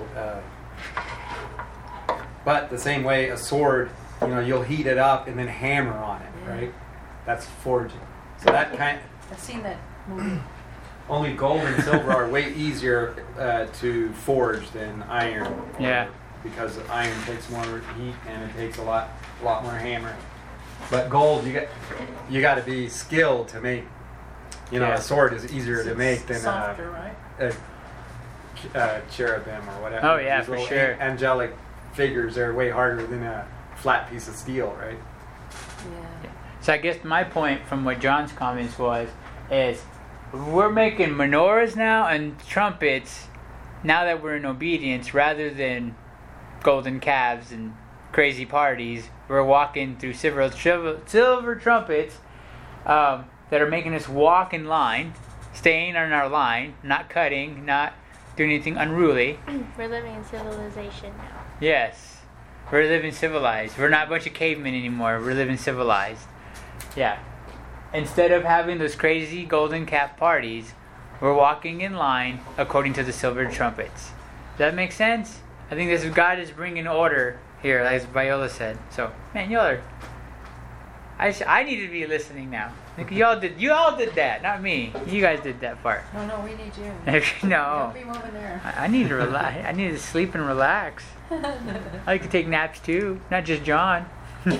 Speaker 3: but the same way a sword, you'll heat it up and then hammer on it, right? That's forging. So that
Speaker 2: I've seen that movie.
Speaker 3: only gold and silver are way easier to forge than iron.
Speaker 1: Yeah.
Speaker 3: because iron takes more heat and it takes a lot more hammering. But gold, you got to be skilled to make. A sword is easier to make than
Speaker 2: softer, right?
Speaker 3: a cherubim or whatever.
Speaker 1: Oh, yeah,
Speaker 3: These
Speaker 1: for
Speaker 3: little
Speaker 1: sure.
Speaker 3: Angelic figures are way harder than a flat piece of steel, right?
Speaker 2: Yeah.
Speaker 1: So I guess my point from what John's comments is we're making menorahs now and trumpets now that we're in obedience rather than golden calves and crazy parties. We're walking through silver trumpets that are making us walk in line, staying on our line, not cutting, not doing anything unruly.
Speaker 4: We're living in civilization now.
Speaker 1: Yes, we're living civilized. We're not a bunch of cavemen anymore. We're living civilized. Yeah. Instead of having those crazy golden calf parties, we're walking in line according to the silver trumpets. Does that make sense? I think this God is bringing order here, as Viola said. So, man, y'all are. I need to be listening now. Like, you all did that, not me. You guys did that part.
Speaker 2: No, we need you.
Speaker 1: No.
Speaker 2: Don't be moving there.
Speaker 1: I need to relax. I need to sleep and relax. I like to take naps too, not just John.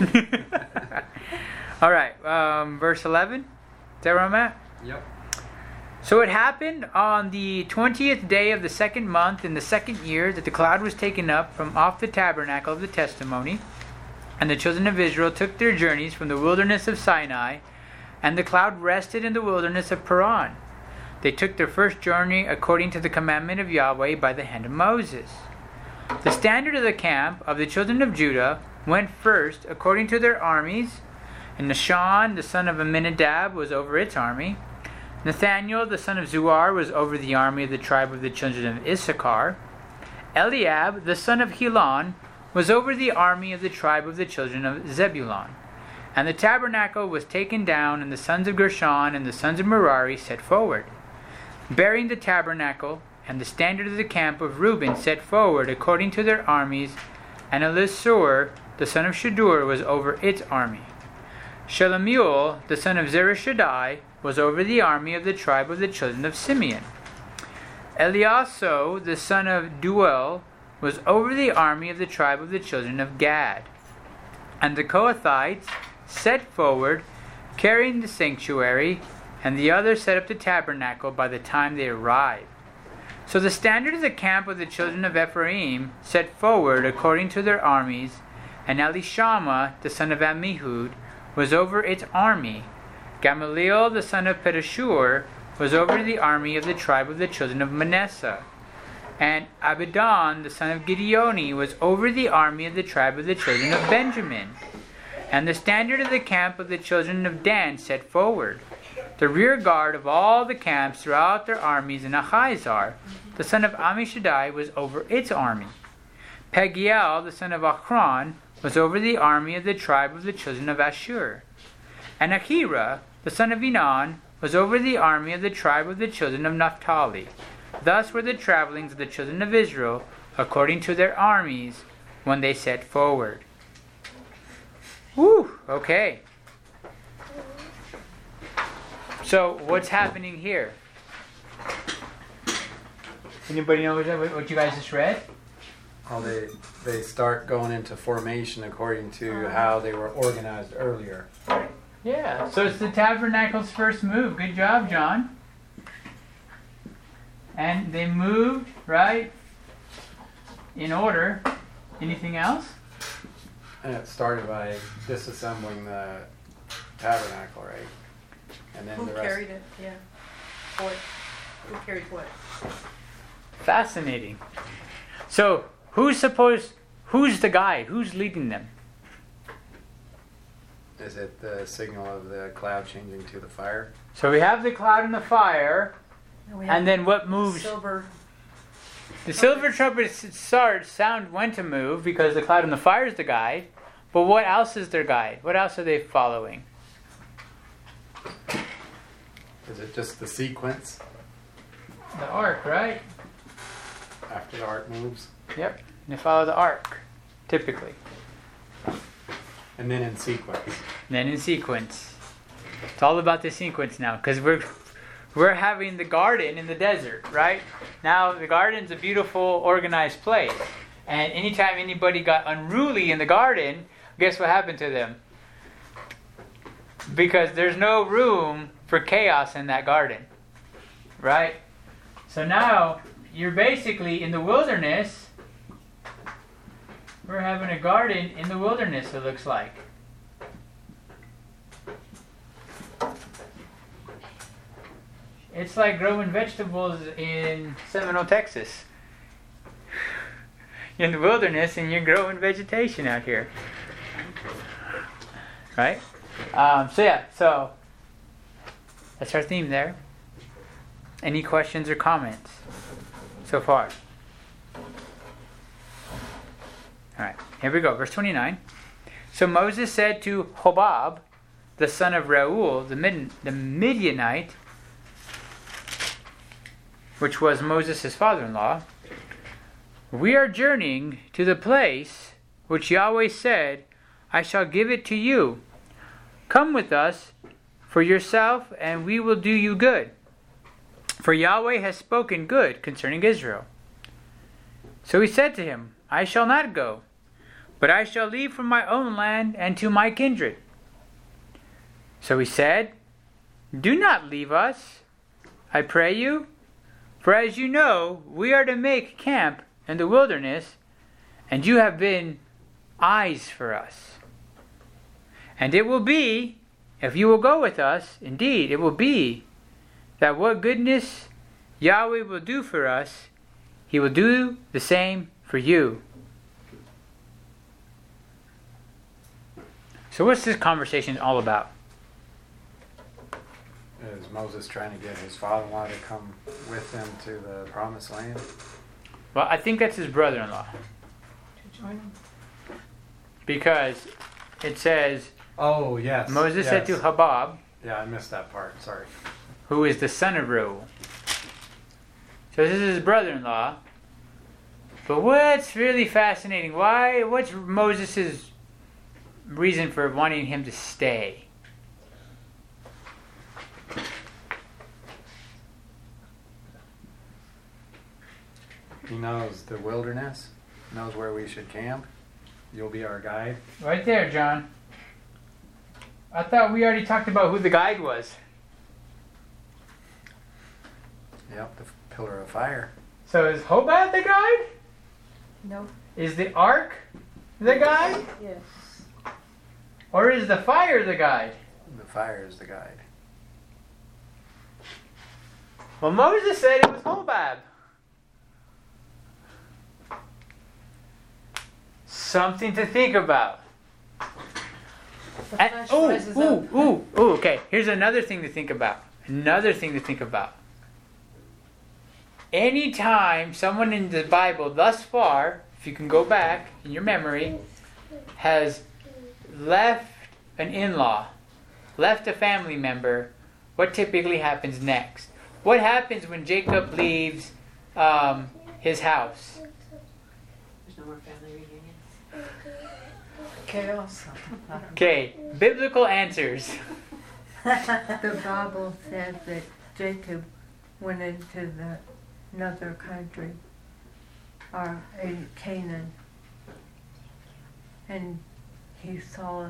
Speaker 1: All right, verse 11. Is that where I'm at?
Speaker 3: Yep.
Speaker 1: So it happened on the 20th day of the second month in the second year that the cloud was taken up from off the tabernacle of the testimony, and the children of Israel took their journeys from the wilderness of Sinai, and the cloud rested in the wilderness of Paran. They took their first journey according to the commandment of Yahweh by the hand of Moses. The standard of the camp of the children of Judah went first according to their armies, and Nahshon, the son of Amminadab, was over its army. Nathaniel, the son of Zuar, was over the army of the tribe of the children of Issachar. Eliab, the son of Helon, was over the army of the tribe of the children of Zebulun. And the tabernacle was taken down, and the sons of Gershon and the sons of Merari set forward. Bearing the tabernacle and the standard of the camp of Reuben set forward according to their armies, and Elisur, the son of Shadur, was over its army. Shelumiel, the son of Zereshaddai, was over the army of the tribe of the children of Simeon. Eliaso, the son of Duel, was over the army of the tribe of the children of Gad. And the Kohathites set forward, carrying the sanctuary, and the others set up the tabernacle by the time they arrived. So the standard of the camp of the children of Ephraim set forward according to their armies, and Elishama, the son of Ammihud, was over its army. Gamaliel, the son of Pedashur, was over the army of the tribe of the children of Manasseh. And Abidan, the son of Gideoni, was over the army of the tribe of the children of Benjamin. And the standard of the camp of the children of Dan set forward. The rear guard of all the camps throughout their armies in Ahizar, the son of Ammishaddai, was over its army. Pagiel, the son of Achron, was over the army of the tribe of the children of Ashur. And Ahira, the son of Enan, was over the army of the tribe of the children of Naphtali. Thus were the travelings of the children of Israel according to their armies when they set forward. Woo! Okay. So, what's happening here? Anybody know what you guys just read?
Speaker 3: Well, they start going into formation according to how they were organized earlier.
Speaker 1: Yeah, so it's the tabernacle's first move. Good job, John. And they moved, right, in order. Anything else?
Speaker 3: And it started by disassembling the tabernacle, right? And then
Speaker 2: Who
Speaker 3: the rest.
Speaker 2: carried it? Yeah. What? Who carried what?
Speaker 1: Fascinating. So, who's the guy? Who's leading them?
Speaker 3: Is it the signal of the cloud changing to the fire?
Speaker 1: So we have the cloud and the fire, and then what moves?
Speaker 2: Silver.
Speaker 1: The silver trumpet sound when to move because the cloud and the fire is the guide. But what else is their guide? What else are they following?
Speaker 3: Is it just the sequence
Speaker 1: The ark, right?
Speaker 3: after the ark moves?
Speaker 1: Yep. And they follow the ark, typically.
Speaker 3: And then in sequence.
Speaker 1: And then in sequence. It's all about the sequence now, because we're having the garden in the desert, right? Now the garden's a beautiful, organized place. And anytime anybody got unruly in the garden, guess what happened to them? Because there's no room for chaos in that garden. Right? So now, you're basically in the wilderness. We're having a garden in the wilderness, it looks like. It's like growing vegetables in Seminole, Texas. You're in the wilderness and you're growing vegetation out here. Right? So that's our theme there. Any questions or comments so far? Alright, here we go. Verse 29. So Moses said to Hobab, the son of Reuel, the Midianite, which was Moses' father-in-law, we are journeying to the place which Yahweh said, I shall give it to you. Come with us for yourself, and we will do you good. For Yahweh has spoken good concerning Israel. So he said to him, I shall not go, but I shall leave from my own land and to my kindred. So he said, do not leave us, I pray you. For as you know, we are to make camp in the wilderness, and you have been eyes for us. And it will be, if you will go with us, indeed, it will be, that what goodness Yahweh will do for us, He will do the same for you. So what's this conversation all about?
Speaker 3: Is Moses trying to get his father-in-law to come with him to the promised land?
Speaker 1: Well, I think that's his brother-in-law.
Speaker 2: To join him.
Speaker 1: Because it says,
Speaker 3: Oh, yes.
Speaker 1: Moses said to Hobab,
Speaker 3: Yeah, I missed that part. Sorry.
Speaker 1: who is the son of Reuel. So this is his brother-in-law. But what's really fascinating, what's Moses' reason for wanting him to stay?
Speaker 3: He knows the wilderness, knows where we should camp. You'll be our guide.
Speaker 1: Right there, John. I thought we already talked about who the guide was.
Speaker 3: Yep, the pillar of fire.
Speaker 1: So is Hobab the guide?
Speaker 2: No.
Speaker 1: Is the ark the guide?
Speaker 2: Yes.
Speaker 1: Or is the fire the guide?
Speaker 3: The fire is the guide.
Speaker 1: Well, Moses said it was Hobab. Something to think about.
Speaker 2: The flesh rises up.
Speaker 1: Okay. Here's another thing to think about. Anytime someone in the Bible thus far, if you can go back in your memory, has left an in-law, left a family member, what typically happens next? What happens when Jacob leaves his house?
Speaker 2: There's no more family reunions. Chaos.
Speaker 1: Okay, biblical answers.
Speaker 5: The Bible says that Jacob went into another country, or in Canaan, and he saw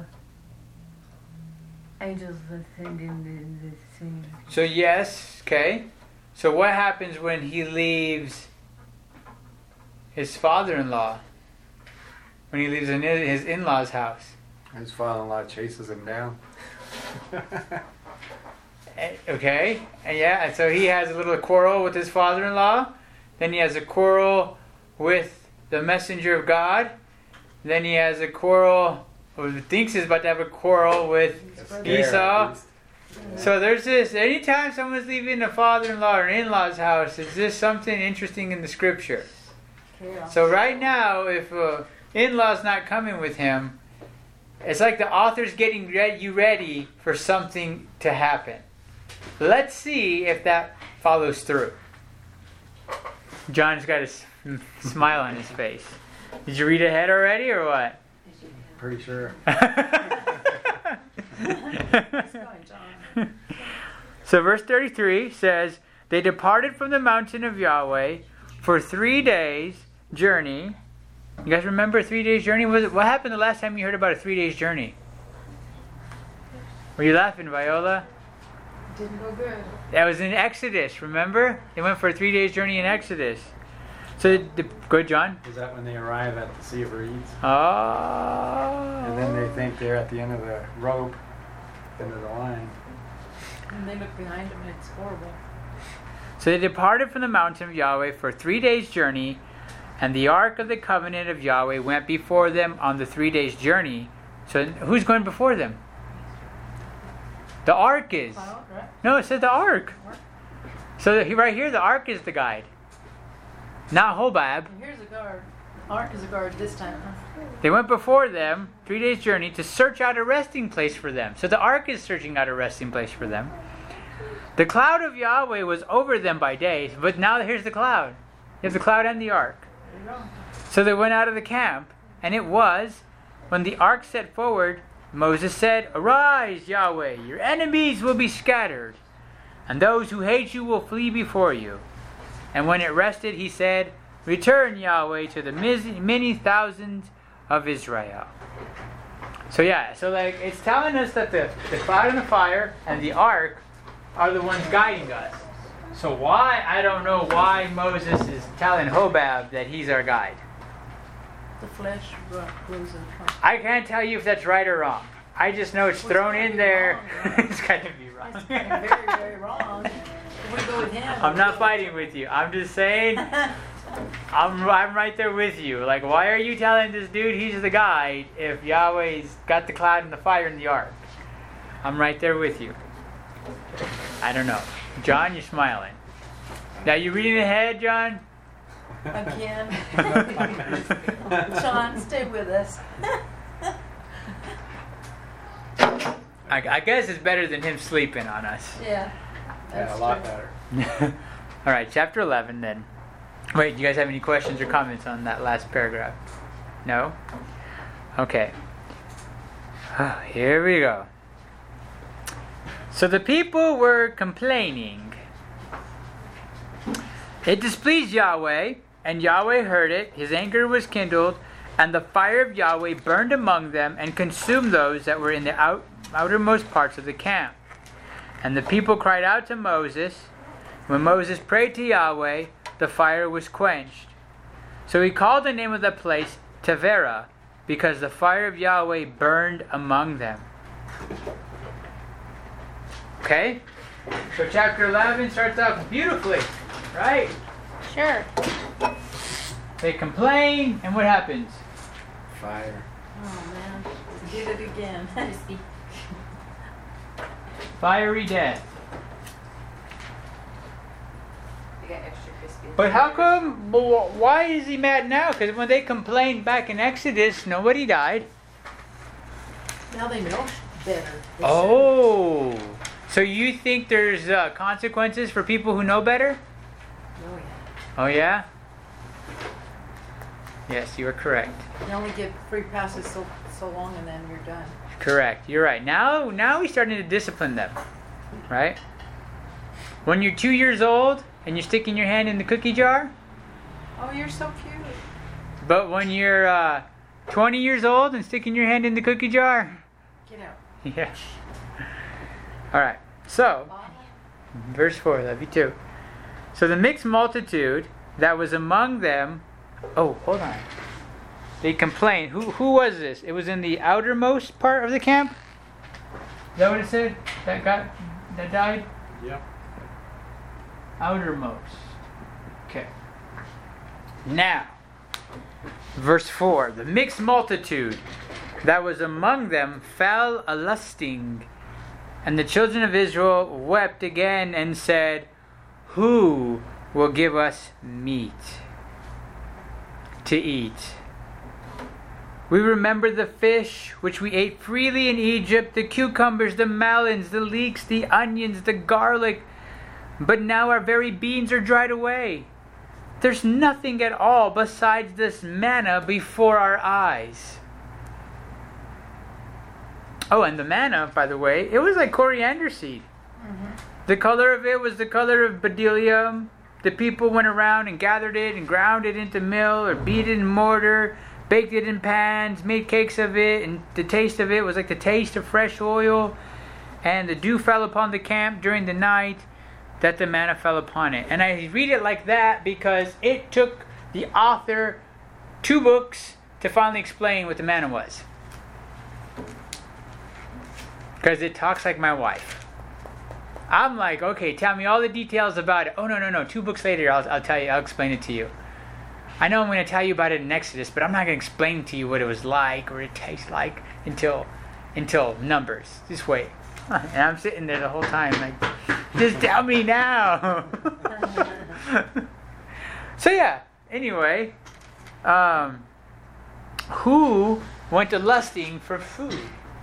Speaker 5: angels ascending in the sea.
Speaker 1: So yes, okay. So what happens when he leaves his father-in-law? When he leaves his in-law's house?
Speaker 3: His father-in-law chases him down.
Speaker 1: Okay, and so he has a little quarrel with his father-in-law. Then he has a quarrel with the messenger of God. Then he has a quarrel, or thinks he's about to have a quarrel with Esau. So there's this, anytime someone's leaving a father-in-law or in-law's house, is this something interesting in the scripture?
Speaker 2: Chaos.
Speaker 1: So right now, if in-law's not coming with him, it's like the author's getting you ready for something to happen. Let's see if that follows through. John's got a smile on his face. Did you read ahead already or what?
Speaker 3: Pretty sure.
Speaker 2: It's going, John.
Speaker 1: So verse 33 says, they departed from the mountain of Yahweh for 3 days' journey, You guys remember a 3 days journey? What happened the last time you heard about a 3 days journey? Were you laughing, Viola?
Speaker 2: Didn't go good.
Speaker 1: That was in Exodus, remember? They went for a 3 days journey in Exodus. So, go ahead, John.
Speaker 3: Is that when they arrive at the Sea of Reeds?
Speaker 1: Oh.
Speaker 3: And then they think they're at the end of the rope, end of the line.
Speaker 2: And they look behind them and it's horrible.
Speaker 1: So they departed from the mountain of Yahweh for a 3 days journey, and the ark of the covenant of Yahweh went before them on the 3 days journey. So who's going before them? The ark is.
Speaker 2: Cloud, right?
Speaker 1: No, it said the ark. So right here, the ark is the guide. Not Hobab.
Speaker 2: And here's a guard. Ark is a guard this time, huh?
Speaker 1: They went before them, 3 days journey, to search out a resting place for them. So the ark is searching out a resting place for them. The cloud of Yahweh was over them by day, but now here's the cloud. You have the cloud and the ark.
Speaker 2: There you go.
Speaker 1: So they went out of the camp, and it was, when the ark set forward, Moses said, "Arise, Yahweh, your enemies will be scattered, and those who hate you will flee before you." And when it rested, he said, "Return, Yahweh, to the many thousands of Israel." So it's telling us that the cloud and the fire and the ark are the ones guiding us. So why, I don't know why Moses is telling Hobab that he's our guide.
Speaker 2: The flesh grows in front.
Speaker 1: I can't tell you if that's right or wrong. I just know it's thrown in there.
Speaker 2: Wrong, right?
Speaker 1: It's got to be wrong.
Speaker 2: It's very, very wrong. If we go with him.
Speaker 1: I'm not fighting with you. I'm just saying I'm right there with you. Like, why are you telling this dude he's the guide if Yahweh's got the cloud and the fire and the ark? I'm right there with you. I don't know. John, you're smiling. Now you reading ahead, John?
Speaker 2: Again. Sean, stay with us.
Speaker 1: I guess it's better than him sleeping on us.
Speaker 2: Yeah.
Speaker 3: Yeah, a lot better.
Speaker 1: All right, chapter 11 then. Wait, do you guys have any questions or comments on that last paragraph? No? Okay. Here we go. So the people were complaining. It displeased Yahweh, and Yahweh heard it. His anger was kindled, and the fire of Yahweh burned among them and consumed those that were in the outermost parts of the camp. And the people cried out to Moses. When Moses prayed to Yahweh, the fire was quenched. So he called the name of the place Tavera, because the fire of Yahweh burned among them. Okay? So chapter 11 starts off beautifully, right?
Speaker 4: Sure.
Speaker 1: They complain, and what happens?
Speaker 3: Fire.
Speaker 2: Oh man, did it again.
Speaker 1: Fiery death.
Speaker 6: They got extra crispy.
Speaker 1: But how come, why is he mad now? Because when they complained back in Exodus, nobody died.
Speaker 2: Now they know better. They
Speaker 1: Oh, so you think there's consequences for people who know better?
Speaker 2: should. Oh yeah.
Speaker 1: Oh yeah? Yes, you are correct.
Speaker 2: You only get free passes so long and then you're done.
Speaker 1: Correct. You're right. Now we're starting to discipline them, right? When you're 2 years old and you're sticking your hand in the cookie jar,
Speaker 2: Oh, you're so cute.
Speaker 1: but when you're 20 years old and sticking your hand in the cookie jar,
Speaker 2: Get out.
Speaker 1: yeah. All right. So, verse 4, love you too. So the mixed multitude that was among them. Oh, hold on. They complained. Who was this? It was in the outermost part of the camp? Is that what it said? That died?
Speaker 3: Yep.
Speaker 1: Outermost. Okay. Now, verse 4. The mixed multitude that was among them fell a lusting, and the children of Israel wept again and said, "Who will give us meat to eat? We remember the fish which we ate freely in Egypt, the cucumbers, the melons, the leeks, the onions, the garlic, but now our very beans are dried away. There's nothing at all besides this manna before our eyes." Oh, and the manna, by the way, it was like coriander seed. The color of it was the color of bdellium. The people went around and gathered it and ground it into mill or beat it in mortar, baked it in pans, made cakes of it, and the taste of it was like the taste of fresh oil. And the dew fell upon the camp during the night that the manna fell upon it. And I read it like that because it took the author 2 books to finally explain what the manna was. Because it talks like my wife. I'm like, okay, tell me all the details about it. Oh, no. 2 books later, I'll tell you, I'll explain it to you. I know I'm going to tell you about it in Exodus, but I'm not going to explain to you what it was like or it tastes like until Numbers. Just wait. And I'm sitting there the whole time like, just tell me now. So yeah, anyway, who went to lusting for food?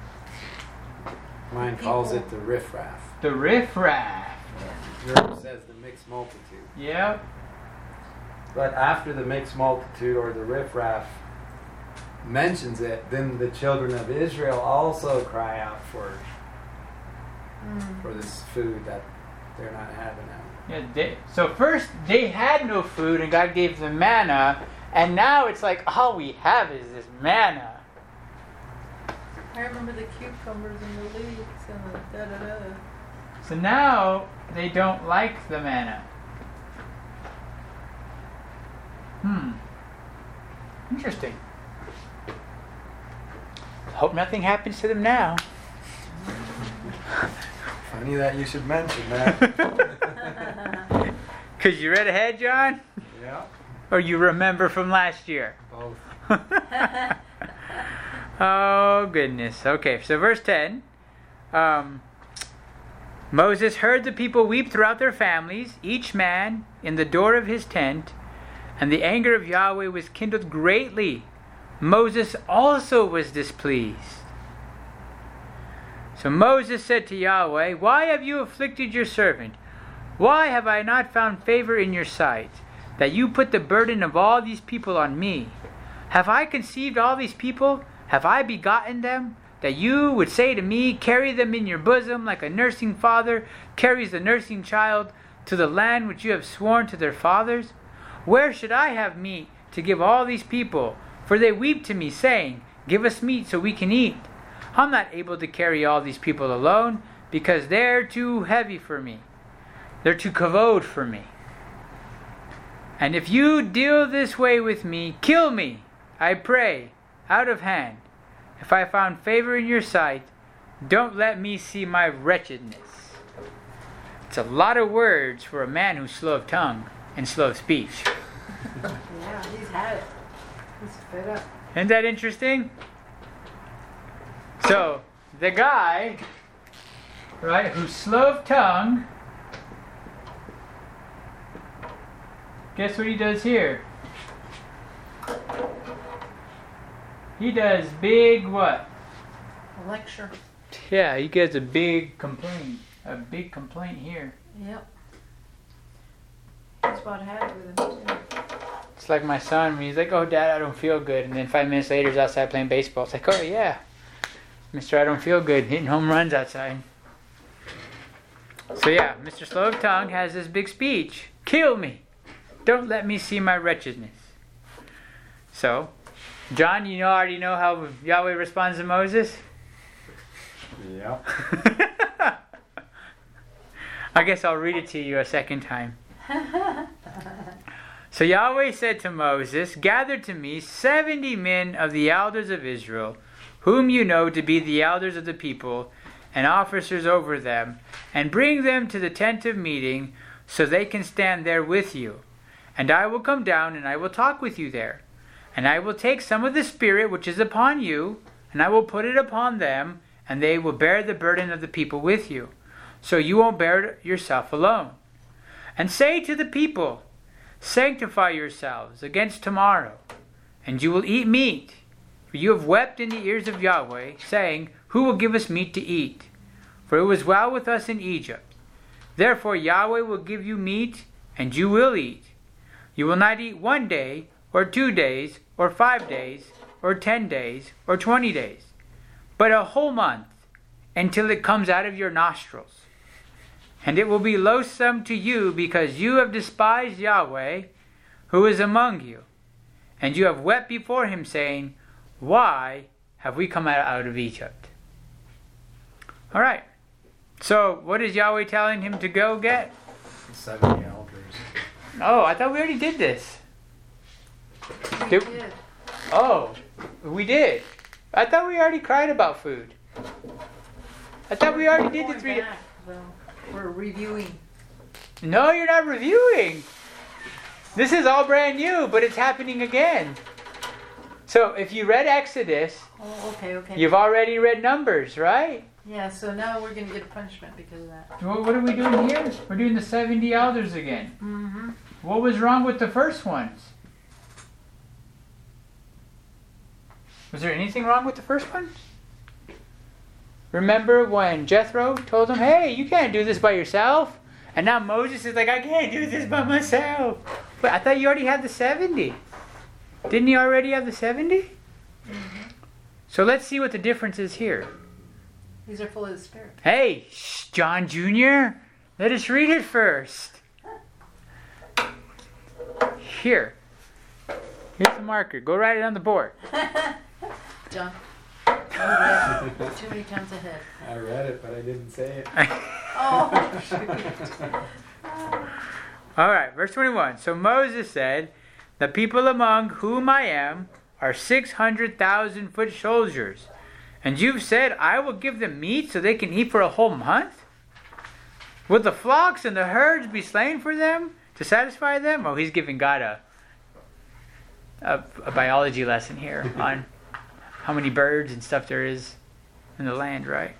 Speaker 3: Mine calls it the riffraff.
Speaker 1: The riffraff.
Speaker 3: Yours says the mixed multitude.
Speaker 1: Yep.
Speaker 3: But after the mixed multitude or the riffraff mentions it, then the children of Israel also cry out for this food that they're not having now.
Speaker 1: Yeah. So first they had no food, and God gave them manna, and now it's like all we have is this manna.
Speaker 2: I remember the cucumbers and the leeks and the da-da-da.
Speaker 1: So now they don't like the manna. Interesting. Hope nothing happens to them now.
Speaker 3: Funny that you should mention that.
Speaker 1: Because you read ahead, John?
Speaker 3: Yeah.
Speaker 1: Or you remember from last year?
Speaker 3: Both.
Speaker 1: Oh, goodness. Okay, so verse 10. Moses heard the people weep throughout their families, each man in the door of his tent, and the anger of Yahweh was kindled greatly. Moses also was displeased. So Moses said to Yahweh, "Why have you afflicted your servant? Why have I not found favor in your sight, that you put the burden of all these people on me? Have I conceived all these people? Have I begotten them? That you would say to me, carry them in your bosom like a nursing father carries the nursing child to the land which you have sworn to their fathers? Where should I have meat to give all these people? For they weep to me, saying, give us meat so we can eat. I'm not able to carry all these people alone, because they're too heavy for me. They're too kavod for me. And if you deal this way with me, kill me, I pray, out of hand. If I found favor in your sight, don't let me see my wretchedness." It's a lot of words for a man who's slow of tongue and slow of speech.
Speaker 2: Yeah, he's had it. He's fed up.
Speaker 1: Isn't that interesting? So, the guy, right, who's slow of tongue, guess what he does here? He does big what?
Speaker 2: A lecture.
Speaker 1: Yeah, he gets a big complaint. A big complaint here.
Speaker 2: Yep. That's what I had with him too.
Speaker 1: It's like my son, when he's like, "Oh, Dad, I don't feel good." And then 5 minutes later, he's outside playing baseball. It's like, "Oh, yeah. Mr. I don't feel good, hitting home runs outside." So yeah, Mr. Slow of Tongue has this big speech. Kill me. Don't let me see my wretchedness. So, John, you already know how Yahweh responds to Moses?
Speaker 3: Yeah.
Speaker 1: I guess I'll read it to you a second time. So Yahweh said to Moses, "Gather to me 70 men of the elders of Israel, whom you know to be the elders of the people, and officers over them, and bring them to the tent of meeting, so they can stand there with you. And I will come down, and I will talk with you there. And I will take some of the Spirit which is upon you, and I will put it upon them, and they will bear the burden of the people with you. So you won't bear it yourself alone. And say to the people, sanctify yourselves against tomorrow, and you will eat meat. For you have wept in the ears of Yahweh, saying, who will give us meat to eat? For it was well with us in Egypt. Therefore Yahweh will give you meat, and you will eat. You will not eat 1 day, or 2 days, or 5 days, or 10 days, or 20 days, but a whole month, until it comes out of your nostrils. And it will be loathsome to you, because you have despised Yahweh, who is among you. And you have wept before him, saying, why have we come out of Egypt? All right. So what is Yahweh telling him to go get?
Speaker 3: 70 elders.
Speaker 1: Oh, I thought we already did this.
Speaker 2: We
Speaker 1: Did-
Speaker 2: did.
Speaker 1: Oh, we did. I thought we already cried about food. I thought we already did the
Speaker 2: Going
Speaker 1: 3 days.
Speaker 2: back, though. We're reviewing.
Speaker 1: No, you're not reviewing. This is all brand new, but it's happening again. So if you read Exodus,
Speaker 2: Oh, okay.
Speaker 1: you've already read Numbers, right?
Speaker 2: Yeah, so now we're going to get a punishment because of that.
Speaker 1: What are we doing here? We're doing the 70 elders again.
Speaker 2: Mm-hmm.
Speaker 1: What was wrong with the first ones? Was there anything wrong with the first one? Remember when Jethro told him, hey, you can't do this by yourself? And now Moses is like, I can't do this by myself. But I thought you already had the 70. Didn't you already have the 70?
Speaker 2: Mm-hmm.
Speaker 1: So let's see what the difference is here.
Speaker 2: These are full of the Spirit.
Speaker 1: Hey, John Jr., let us read it first. Here. Here's the marker. Go write it on the board.
Speaker 2: John. Oh, yeah. Too many times ahead.
Speaker 3: I read it, but I didn't say it.
Speaker 2: Oh, shoot.
Speaker 1: All right, verse 21. So Moses said, the people among whom I am are 600,000 foot soldiers. And you've said, I will give them meat so they can eat for a whole month? Will the flocks and the herds be slain for them to satisfy them? Oh, he's giving God a biology lesson here on how many birds and stuff there is in the land, right?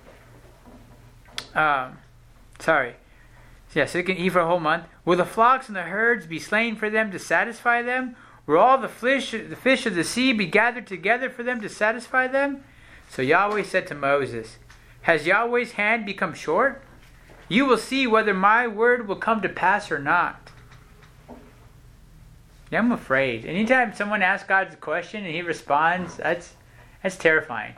Speaker 1: Sorry. Yeah, so they can eat for a whole month. Will the flocks and the herds be slain for them to satisfy them? Will all the fish of the sea be gathered together for them to satisfy them? So Yahweh said to Moses, has Yahweh's hand become short? You will see whether my word will come to pass or not. Yeah, I'm afraid. Anytime someone asks God a question and he responds, that's terrifying.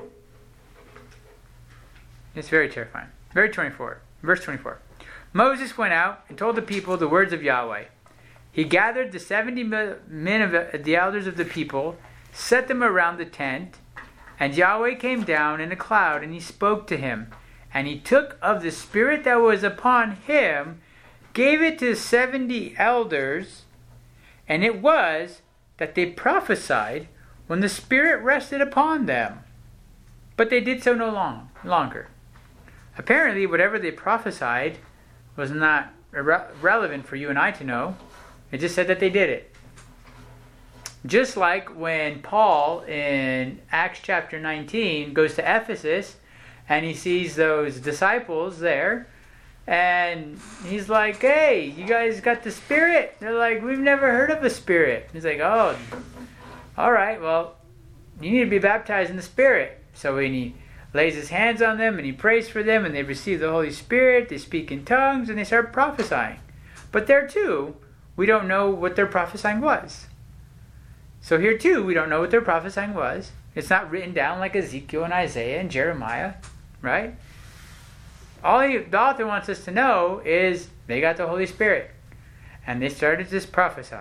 Speaker 1: It's very terrifying. Verse 24. Moses went out and told the people the words of Yahweh. He gathered the 70 men of the elders of the people, set them around the tent, and Yahweh came down in a cloud, and he spoke to him. And he took of the spirit that was upon him, gave it to 70 elders, and it was that they prophesied when the spirit rested upon them. But they did so no longer. Apparently, whatever they prophesied was not relevant for you and I to know. It just said that they did it. Just like when Paul in Acts chapter 19 goes to Ephesus and he sees those disciples there and he's like, hey, you guys got the Spirit? They're like, we've never heard of a Spirit. He's like, oh, all right, well, you need to be baptized in the Spirit. So when he lays his hands on them and he prays for them and they receive the Holy Spirit, they speak in tongues and they start prophesying. But there too, we don't know what their prophesying was. So here too, we don't know what their prophesying was. It's not written down like Ezekiel and Isaiah and Jeremiah, right? All the author wants us to know is they got the Holy Spirit and they started to prophesy.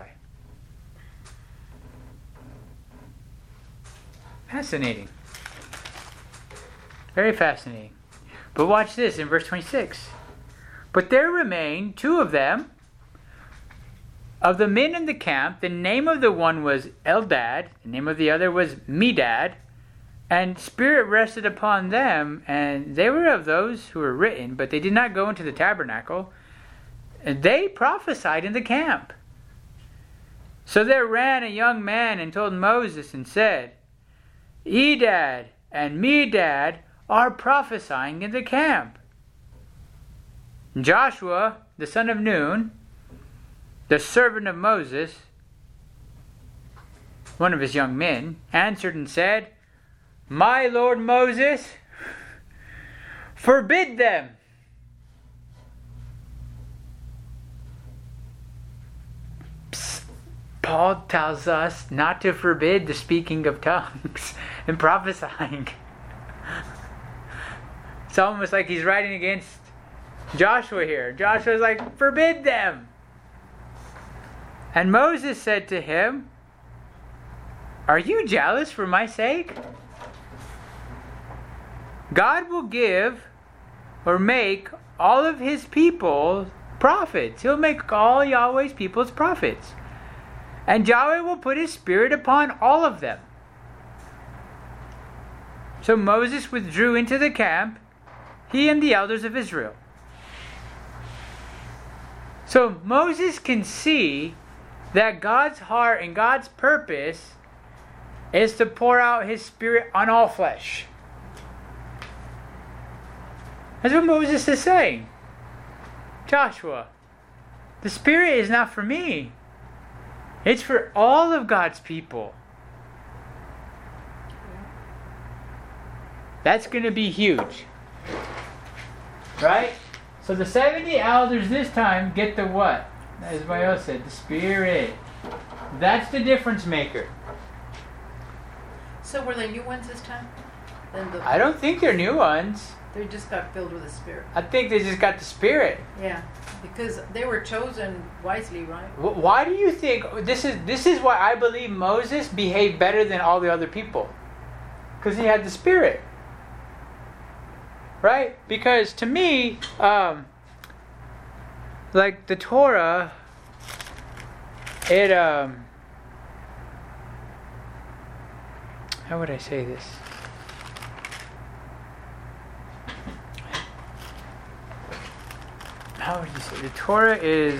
Speaker 1: Fascinating. Very fascinating. But watch this in verse 26. But there remained 2 of them, of the men in the camp. The name of the one was Eldad, the name of the other was Medad, and spirit rested upon them, and they were of those who were written, but they did not go into the tabernacle. And they prophesied in the camp. So there ran a young man and told Moses and said, Edad and Medad are prophesying in the camp. Joshua, the son of Nun, the servant of Moses, one of his young men, answered and said, my lord Moses, forbid them. Psst. Paul tells us not to forbid the speaking of tongues and prophesying. It's almost like he's writing against Joshua here. Joshua's like, forbid them. And Moses said to him, Are you jealous for my sake? God will give or make all of his people prophets. He'll make all Yahweh's people's prophets. And Yahweh will put his spirit upon all of them. So Moses withdrew into the camp, he and the elders of Israel. So Moses can see that God's heart and God's purpose is to pour out his spirit on all flesh. That's what Moses is saying. Joshua, the spirit is not for me. It's for all of God's people. That's going to be huge. Right? So the 70 elders this time get the what? As Mayo said, the spirit. That's the difference maker.
Speaker 2: So were they new ones this time?
Speaker 1: I don't think they're new ones.
Speaker 2: They just got filled with the Spirit.
Speaker 1: I think they just got the spirit.
Speaker 2: Yeah, because they were chosen wisely, right?
Speaker 1: Why do you think this is why I believe Moses behaved better than all the other people? Because he had the spirit. Right? Because to me, like the Torah, it how would I say this? How would you say? The Torah is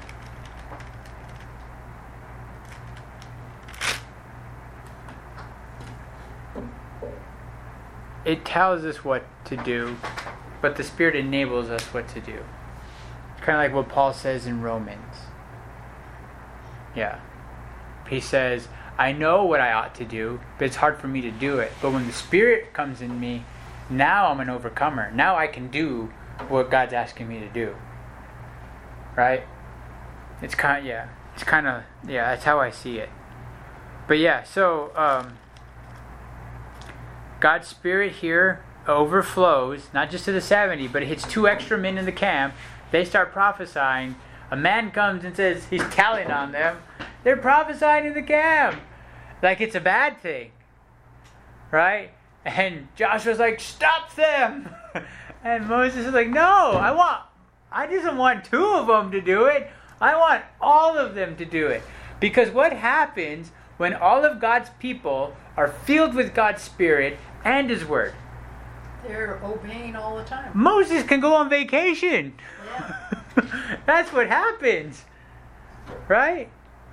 Speaker 1: it tells us what to do, but the Spirit enables us what to do. Kind of like what Paul says in Romans. Yeah. He says, I know what I ought to do, but it's hard for me to do it. But when the Spirit comes in me, now I'm an overcomer. Now I can do what God's asking me to do. Right? It's kind of, that's how I see it. But yeah, so God's Spirit here overflows, not just to the 70, but it hits 2 extra men in the camp. They start prophesying. A man comes and says he's telling on them. They're prophesying in the camp. Like it's a bad thing. Right? And Joshua's like, stop them! And Moses is like, no, I just don't want 2 of them to do it. I want all of them to do it. Because what happens when all of God's people are filled with God's Spirit and His Word?
Speaker 2: They're obeying all the time.
Speaker 1: Moses can go on vacation.
Speaker 2: Yeah.
Speaker 1: That's what happens. Right?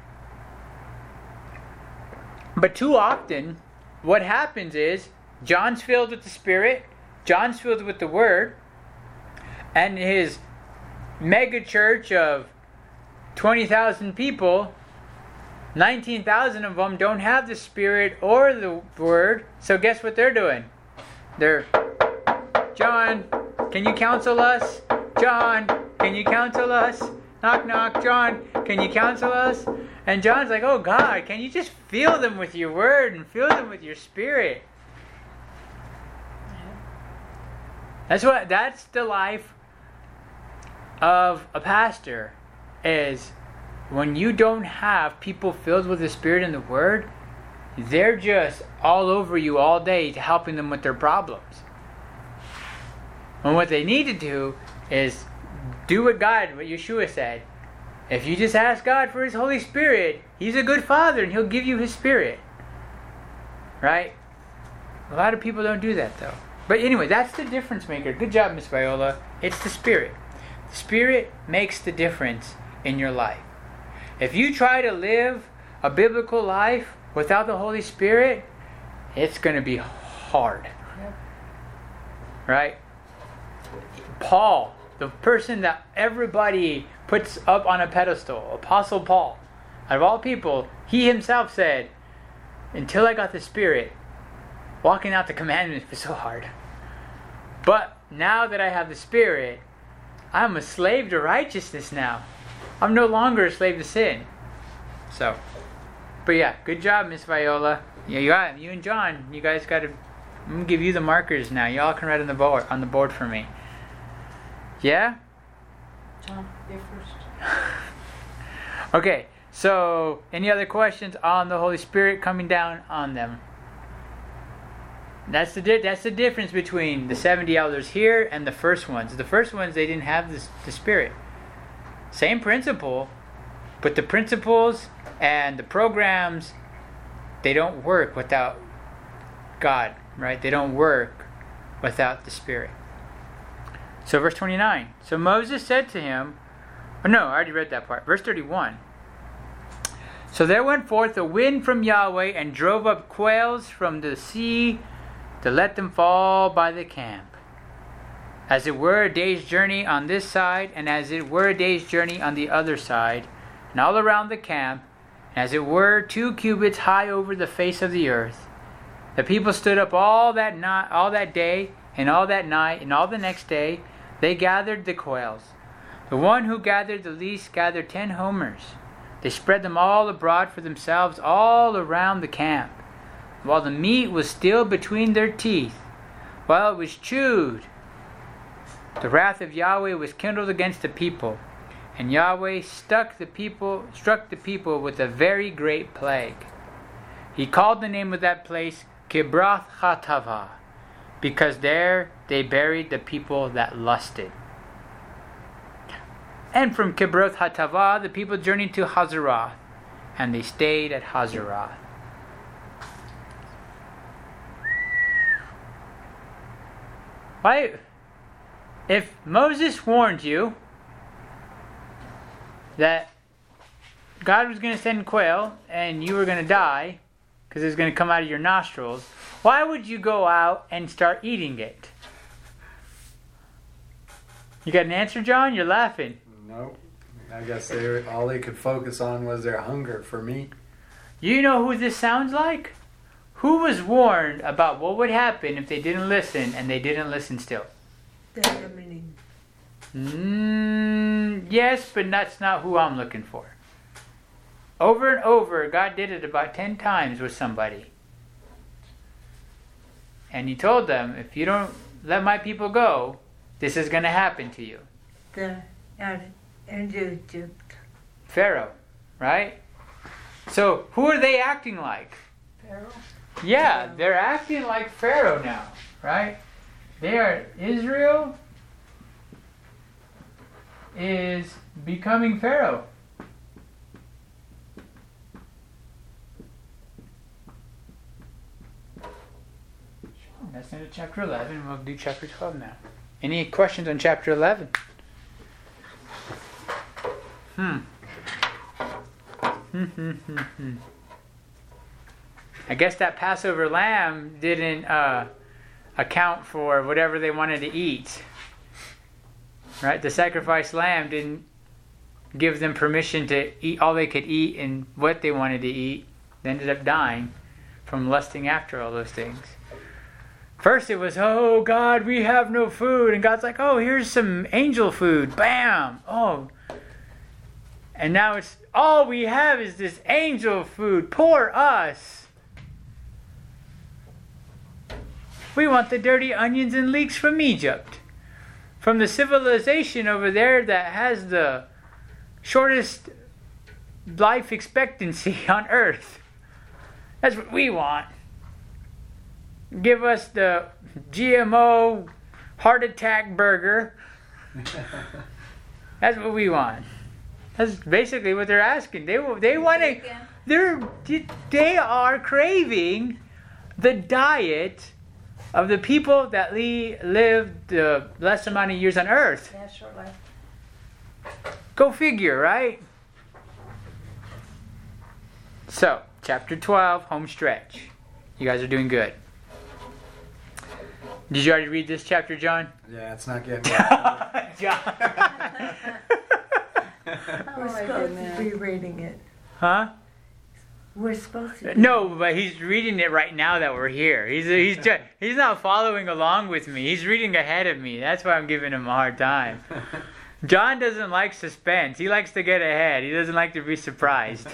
Speaker 1: But too often, what happens is, John's filled with the Spirit, John's filled with the Word, and his mega church of 20,000 people, 19,000 of them don't have the Spirit or the Word, so guess what they're doing? They're, John, can you counsel us? John, can you counsel us? Knock, knock, John, can you counsel us? And John's like, oh God, can you just fill them with your Word and fill them with your Spirit? That's the life of a pastor, is when you don't have people filled with the Spirit and the Word, they're just all over you all day helping them with their problems. And what they need to do is do what Yeshua said. If you just ask God for His Holy Spirit, He's a good Father and He'll give you His Spirit. Right? A lot of people don't do that though. But anyway, that's the difference maker. Good job, Miss Viola. It's the Spirit. The Spirit makes the difference in your life. If you try to live a biblical life without the Holy Spirit, it's going to be hard.
Speaker 2: Yep.
Speaker 1: Right? Paul, the person that everybody puts up on a pedestal, Apostle Paul, out of all people, he himself said, until I got the Spirit, walking out the commandments was so hard. But now that I have the Spirit, I'm a slave to righteousness now. I'm no longer a slave to sin. So, but yeah, good job, Miss Viola. Yeah, you and John, you guys got to. I'm gonna give you the markers now. Y'all can write on the board for me. Yeah.
Speaker 2: John, you're first.
Speaker 1: Okay, So, any other questions on the Holy Spirit coming down on them? That's the difference between the 70 elders here and the first ones. The first ones, they didn't have the Spirit. Same principle, but the principles and the programs, they don't work without God, right? They don't work without the Spirit. So verse 29. So Moses said to him, oh no, I already read that part. Verse 31. So there went forth a wind from Yahweh and drove up quails from the sea to let them fall by the camp, as it were a day's journey on this side, and as it were a day's journey on the other side, and all around the camp, and as it were 2 cubits high over the face of the earth. The people stood up all that day, and all that night, and all the next day. They gathered the quails. The one who gathered the least gathered 10 homers. They spread them all abroad for themselves all around the camp, while the meat was still between their teeth, while it was chewed. The wrath of Yahweh was kindled against the people, and Yahweh struck the people with a very great plague. He called the name of that place Kibroth Hattaavah, because there they buried the people that lusted. And from Kibroth Hattaavah the people journeyed to Hazeroth, and they stayed at Hazeroth. Why? If Moses warned you that God was going to send quail and you were going to die because it was going to come out of your nostrils, why would you go out and start eating it? You got an answer, John? You're laughing.
Speaker 3: Nope. I guess all they could focus on was their hunger for meat.
Speaker 1: You know who this sounds like? Who was warned about what would happen if they didn't listen, and they didn't listen still?
Speaker 5: The remaining.
Speaker 1: Yes, but that's not who I'm looking for. Over and over, God did it about 10 times with somebody. And he told them, if you don't let my people go, this is going to happen to you.
Speaker 5: In Egypt.
Speaker 1: Pharaoh, right? So, who are they acting like?
Speaker 2: Pharaoh?
Speaker 1: Yeah, they're acting like Pharaoh now, right? Israel is becoming Pharaoh. That's the end of chapter 11. We'll do chapter 12 now. Any questions on chapter 11? I guess that Passover lamb didn't account for whatever they wanted to eat. Right? The sacrificed lamb didn't give them permission to eat all they could eat and what they wanted to eat. They ended up dying from lusting after all those things. First it was, oh God, we have no food. And God's like, oh, here's some angel food. Bam! Oh. And now it's, all we have is this angel food. Poor us. We want the dirty onions and leeks from Egypt. From the civilization over there that has the shortest life expectancy on earth. That's what we want. Give us the GMO heart attack burger. That's what we want. That's basically what they're asking. They want to. They are craving the diet of the people that lived the less amount of years on Earth.
Speaker 2: Yeah, short life.
Speaker 1: Go figure, right? So, chapter 12, home stretch. You guys are doing good. Did you already read this chapter, John?
Speaker 3: Yeah, it's not getting
Speaker 1: John.
Speaker 5: We're supposed to be reading it.
Speaker 1: Huh?
Speaker 5: We're supposed to.
Speaker 1: No, but he's reading it right now that we're here. He's not following along with me. He's reading ahead of me. That's why I'm giving him a hard time. John doesn't like suspense. He likes to get ahead. He doesn't like to be surprised.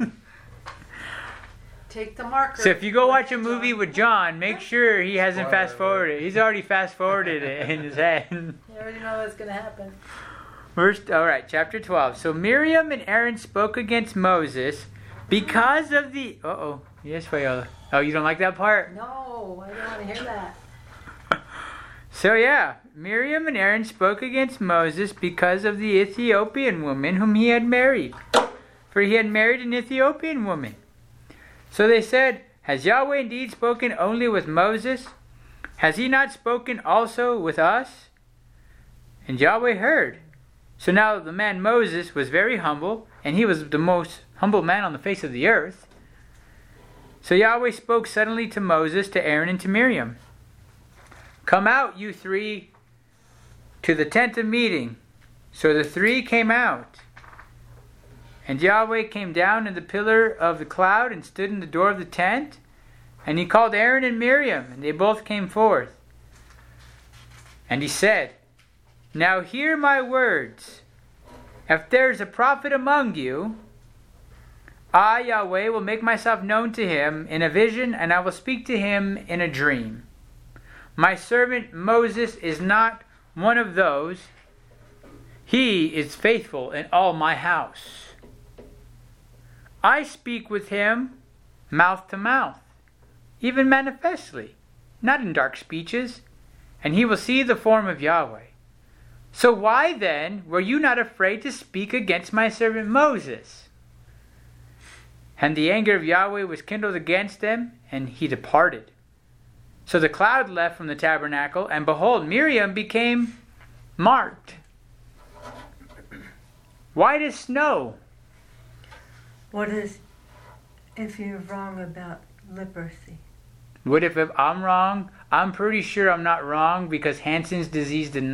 Speaker 2: Take the marker.
Speaker 1: So if you go watch a movie with John, make sure he hasn't fast forwarded. He's already fast forwarded it in his head.
Speaker 2: You already know what's going to happen.
Speaker 1: Chapter 12. So Miriam and Aaron spoke against Moses because of the... Yes, Viola. Oh, you don't like that part?
Speaker 2: No, I don't want to hear that.
Speaker 1: So Miriam and Aaron spoke against Moses because of the Ethiopian woman whom he had married. For he had married an Ethiopian woman. So they said, has Yahweh indeed spoken only with Moses? Has he not spoken also with us? And Yahweh heard. So now the man Moses was very humble, and he was the most humble man on the face of the earth. So Yahweh spoke suddenly to Moses, to Aaron, and to Miriam. Come out, you three, to the tent of meeting. So the three came out. And Yahweh came down in the pillar of the cloud and stood in the door of the tent. And he called Aaron and Miriam, and they both came forth. And he said, now hear my words. If there is a prophet among you, I, Yahweh, will make myself known to him in a vision, and I will speak to him in a dream. My servant Moses is not one of those. He is faithful in all my house. I speak with him mouth to mouth, even manifestly, not in dark speeches, and he will see the form of Yahweh. So why then were you not afraid to speak against my servant Moses? And the anger of Yahweh was kindled against them, and he departed. So the cloud left from the tabernacle, and behold, Miriam became marked, white as snow.
Speaker 5: What is if you're wrong about leprosy?
Speaker 1: What if I'm wrong? I'm pretty sure I'm not wrong, because Hansen's disease was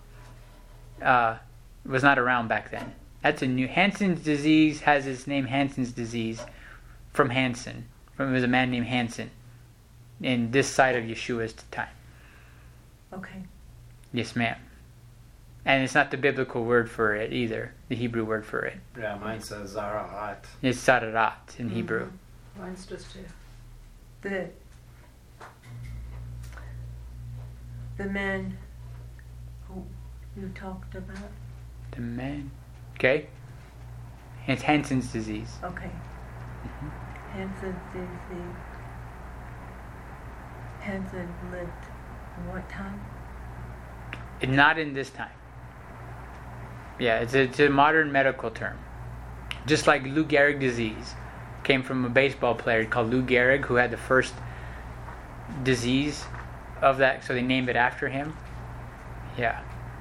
Speaker 1: not around back then. That's a new... Hansen's disease has its name Hansen's disease from Hansen. It was a man named Hansen in this side of Yeshua's time.
Speaker 5: Okay.
Speaker 1: Yes, ma'am. And it's not the biblical word for it either, the Hebrew word for it.
Speaker 3: Yeah, mine says Zarahat.
Speaker 1: It's Zararat in Hebrew.
Speaker 2: Mine's just too.
Speaker 5: The man who you talked about?
Speaker 1: The man. Okay. It's Hansen's disease.
Speaker 5: Okay.
Speaker 1: Mm-hmm.
Speaker 5: Hansen's disease. Hansen lived in what time?
Speaker 1: Not in this time. Yeah, it's a modern medical term. Just like Lou Gehrig disease came from a baseball player called Lou Gehrig, who had the first disease of that, so they named it after him. Yeah.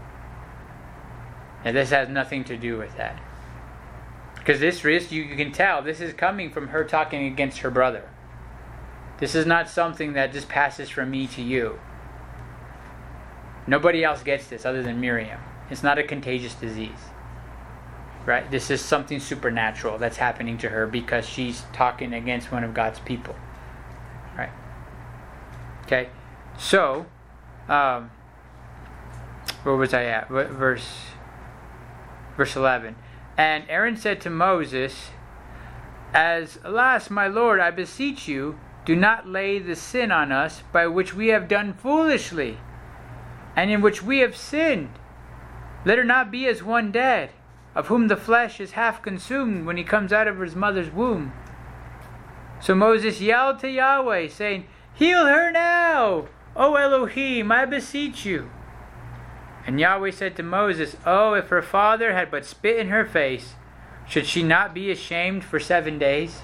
Speaker 1: And this has nothing to do with that. Because this risk, you can tell, this is coming from her talking against her brother. This is not something that just passes from me to you. Nobody else gets this other than Miriam. It's not a contagious disease. Right? This is something supernatural that's happening to her because she's talking against one of God's people. Right? Okay? So, where was I at? Verse 11. And Aaron said to Moses, alas, my Lord, I beseech you, do not lay the sin on us by which we have done foolishly, and in which we have sinned. Let her not be as one dead, of whom the flesh is half consumed when he comes out of his mother's womb. So Moses yelled to Yahweh, saying, heal her now, O Elohim, I beseech you. And Yahweh said to Moses, oh, if her father had but spit in her face, should she not be ashamed for 7 days?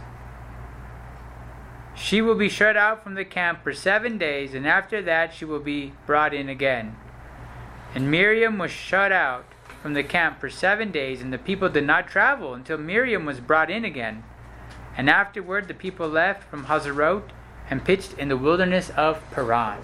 Speaker 1: She will be shut out from the camp for 7 days, and after that she will be brought in again. And Miriam was shut out from the camp for 7 days, and the people did not travel until Miriam was brought in again. And afterward the people left from Hazarot and pitched in the wilderness of Paran.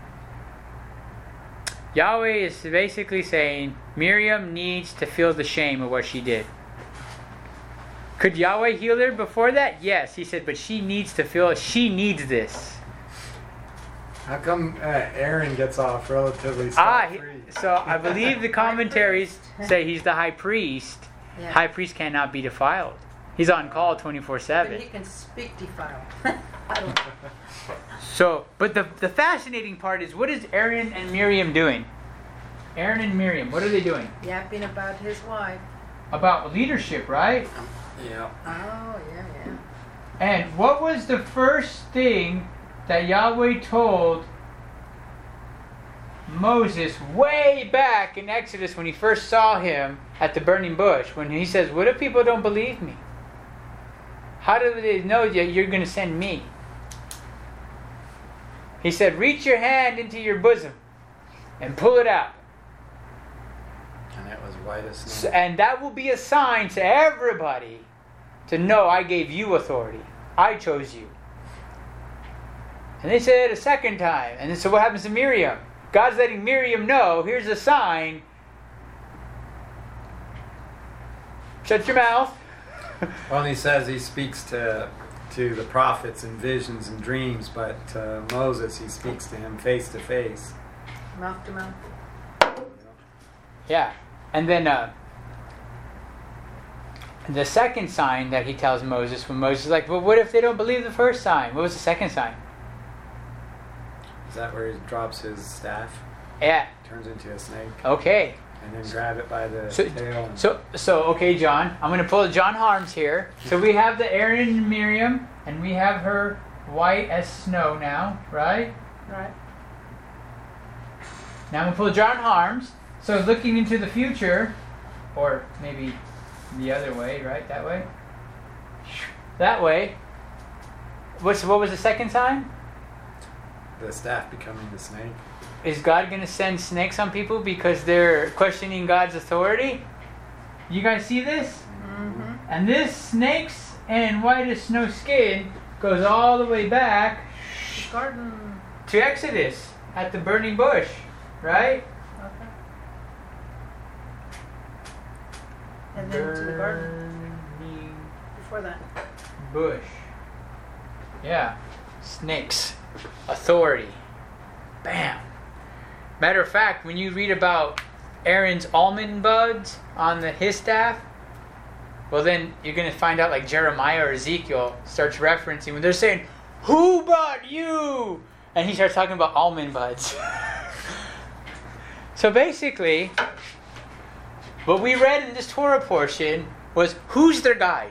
Speaker 1: Yahweh is basically saying Miriam needs to feel the shame of what she did. Could Yahweh heal her before that? Yes, he said, but she needs to feel, she needs this.
Speaker 3: How come Aaron gets off relatively scot-free?
Speaker 1: So I believe the commentaries say he's the high priest.
Speaker 2: Yeah.
Speaker 1: High priest cannot be defiled. He's on call
Speaker 2: But
Speaker 1: 24/7.
Speaker 2: he can speak defiled. I don't know.
Speaker 1: So, but the fascinating part is, what is Aaron and Miriam doing? Aaron and Miriam, what are they doing?
Speaker 2: Yapping about his wife.
Speaker 1: About leadership, right?
Speaker 3: Yeah.
Speaker 2: Oh, yeah, yeah.
Speaker 1: And what was the first thing that Yahweh told Moses way back in Exodus when he first saw him at the burning bush? When he says, what if people don't believe me? How do they know that you're going to send me? He said, reach your hand into your bosom and pull it out.
Speaker 3: And it was white as snow.
Speaker 1: And that will be a sign to everybody to know I gave you authority. I chose you. And they said it a second time. And so what happens to Miriam? God's letting Miriam know, here's a sign. Shut your mouth.
Speaker 3: Well, he says he speaks to the prophets in visions and dreams, but Moses, he speaks to him face to face.
Speaker 2: Mouth to mouth.
Speaker 1: Yeah. And then the second sign that he tells Moses, when Moses is like, well, what if they don't believe the first sign? What was the second sign?
Speaker 3: Is that where he drops his staff?
Speaker 1: Yeah.
Speaker 3: Turns into a snake.
Speaker 1: Okay.
Speaker 3: And then grab it by the tail.
Speaker 1: So okay, John. I'm going to pull John Harms here. So we have the Aaron and Miriam, and we have her white as snow now, right?
Speaker 2: Right.
Speaker 1: Now I'm going to pull John Harms. So looking into the future, or maybe the other way, right? That way? That way. What was the second sign?
Speaker 3: The staff becoming the snake.
Speaker 1: Is God going to send snakes on people because they're questioning God's authority? You guys see this?
Speaker 2: Mm-hmm.
Speaker 1: And this snakes and white as snow skin goes all the way back
Speaker 2: Garden.
Speaker 1: to Exodus at the burning bush, right?
Speaker 2: Okay. And then to the garden.
Speaker 1: Burning
Speaker 2: Before that.
Speaker 1: bush. Yeah. Snakes. Authority. Bam. Matter of fact, when you read about Aaron's almond buds on his staff, well then you're going to find out like Jeremiah or Ezekiel starts referencing when they're saying, who brought you? And he starts talking about almond buds. So basically, what we read in this Torah portion was, who's their guide?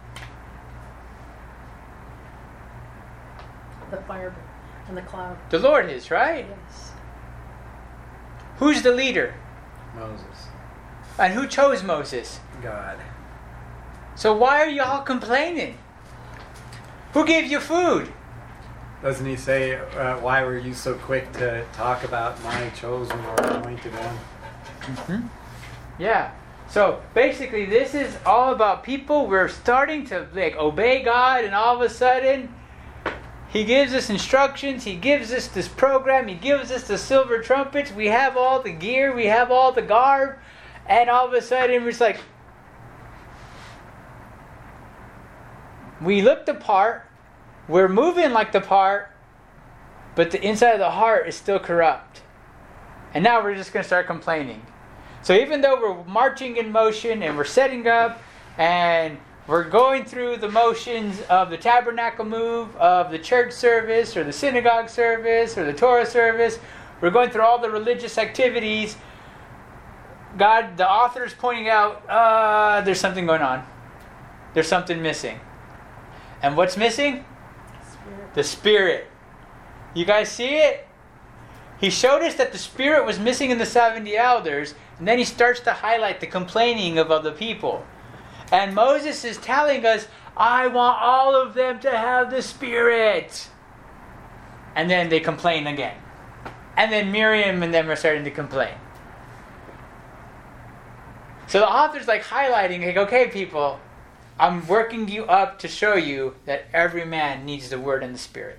Speaker 2: The fire and the cloud.
Speaker 1: The Lord is, right?
Speaker 2: Yes.
Speaker 1: Who's the leader?
Speaker 3: Moses.
Speaker 1: And who chose Moses?
Speaker 3: God.
Speaker 1: So why are y'all complaining? Who gave you food?
Speaker 3: Doesn't he say, why were you so quick to talk about my chosen or anointed one?
Speaker 1: Mm-hmm. Yeah. So basically this is all about people. We're starting to obey God, and all of a sudden He gives us instructions. He gives us this program. He gives us the silver trumpets. We have all the gear. We have all the garb. And all of a sudden, we're just like, we look the part. We're moving like the part. But the inside of the heart is still corrupt. And now we're just going to start complaining. So even though we're marching in motion and we're setting up and we're going through the motions of the tabernacle move, of the church service, or the synagogue service, or the Torah service. We're going through all the religious activities. God, the author is pointing out, there's something going on. There's something missing. And what's missing?
Speaker 2: Spirit.
Speaker 1: The Spirit. You guys see it? He showed us that the Spirit was missing in the 70 elders, and then he starts to highlight the complaining of other people. And Moses is telling us, I want all of them to have the Spirit. And then they complain again. And then Miriam and them are starting to complain. So the author's highlighting, okay people, I'm working you up to show you that every man needs the Word and the Spirit.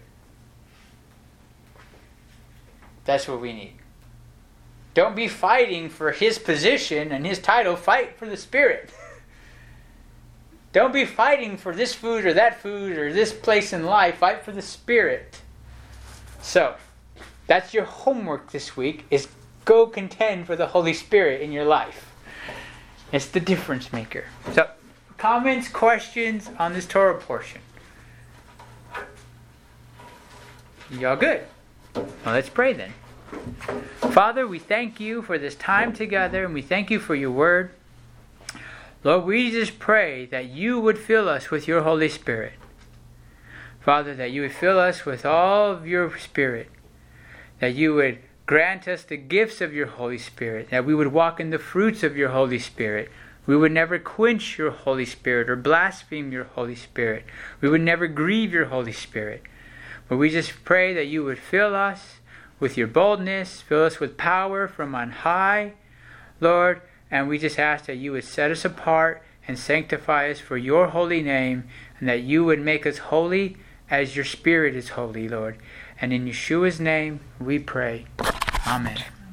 Speaker 1: That's what we need. Don't be fighting for his position and his title. Fight for the Spirit. Don't be fighting for this food or that food or this place in life. Fight for the Spirit. So, that's your homework this week, is go contend for the Holy Spirit in your life. It's the difference maker. So, comments, questions on this Torah portion? Y'all good? Well, let's pray then. Father, we thank you for this time together, and we thank you for your word. Lord, we just pray that you would fill us with your Holy Spirit. Father, that you would fill us with all of your Spirit, that you would grant us the gifts of your Holy Spirit, that we would walk in the fruits of your Holy Spirit. We would never quench your Holy Spirit or blaspheme your Holy Spirit. We would never grieve your Holy Spirit. But we just pray that you would fill us with your boldness, fill us with power from on high, Lord, and we just ask that you would set us apart and sanctify us for your holy name, and that you would make us holy as your Spirit is holy, Lord. And in Yeshua's name we pray. Amen.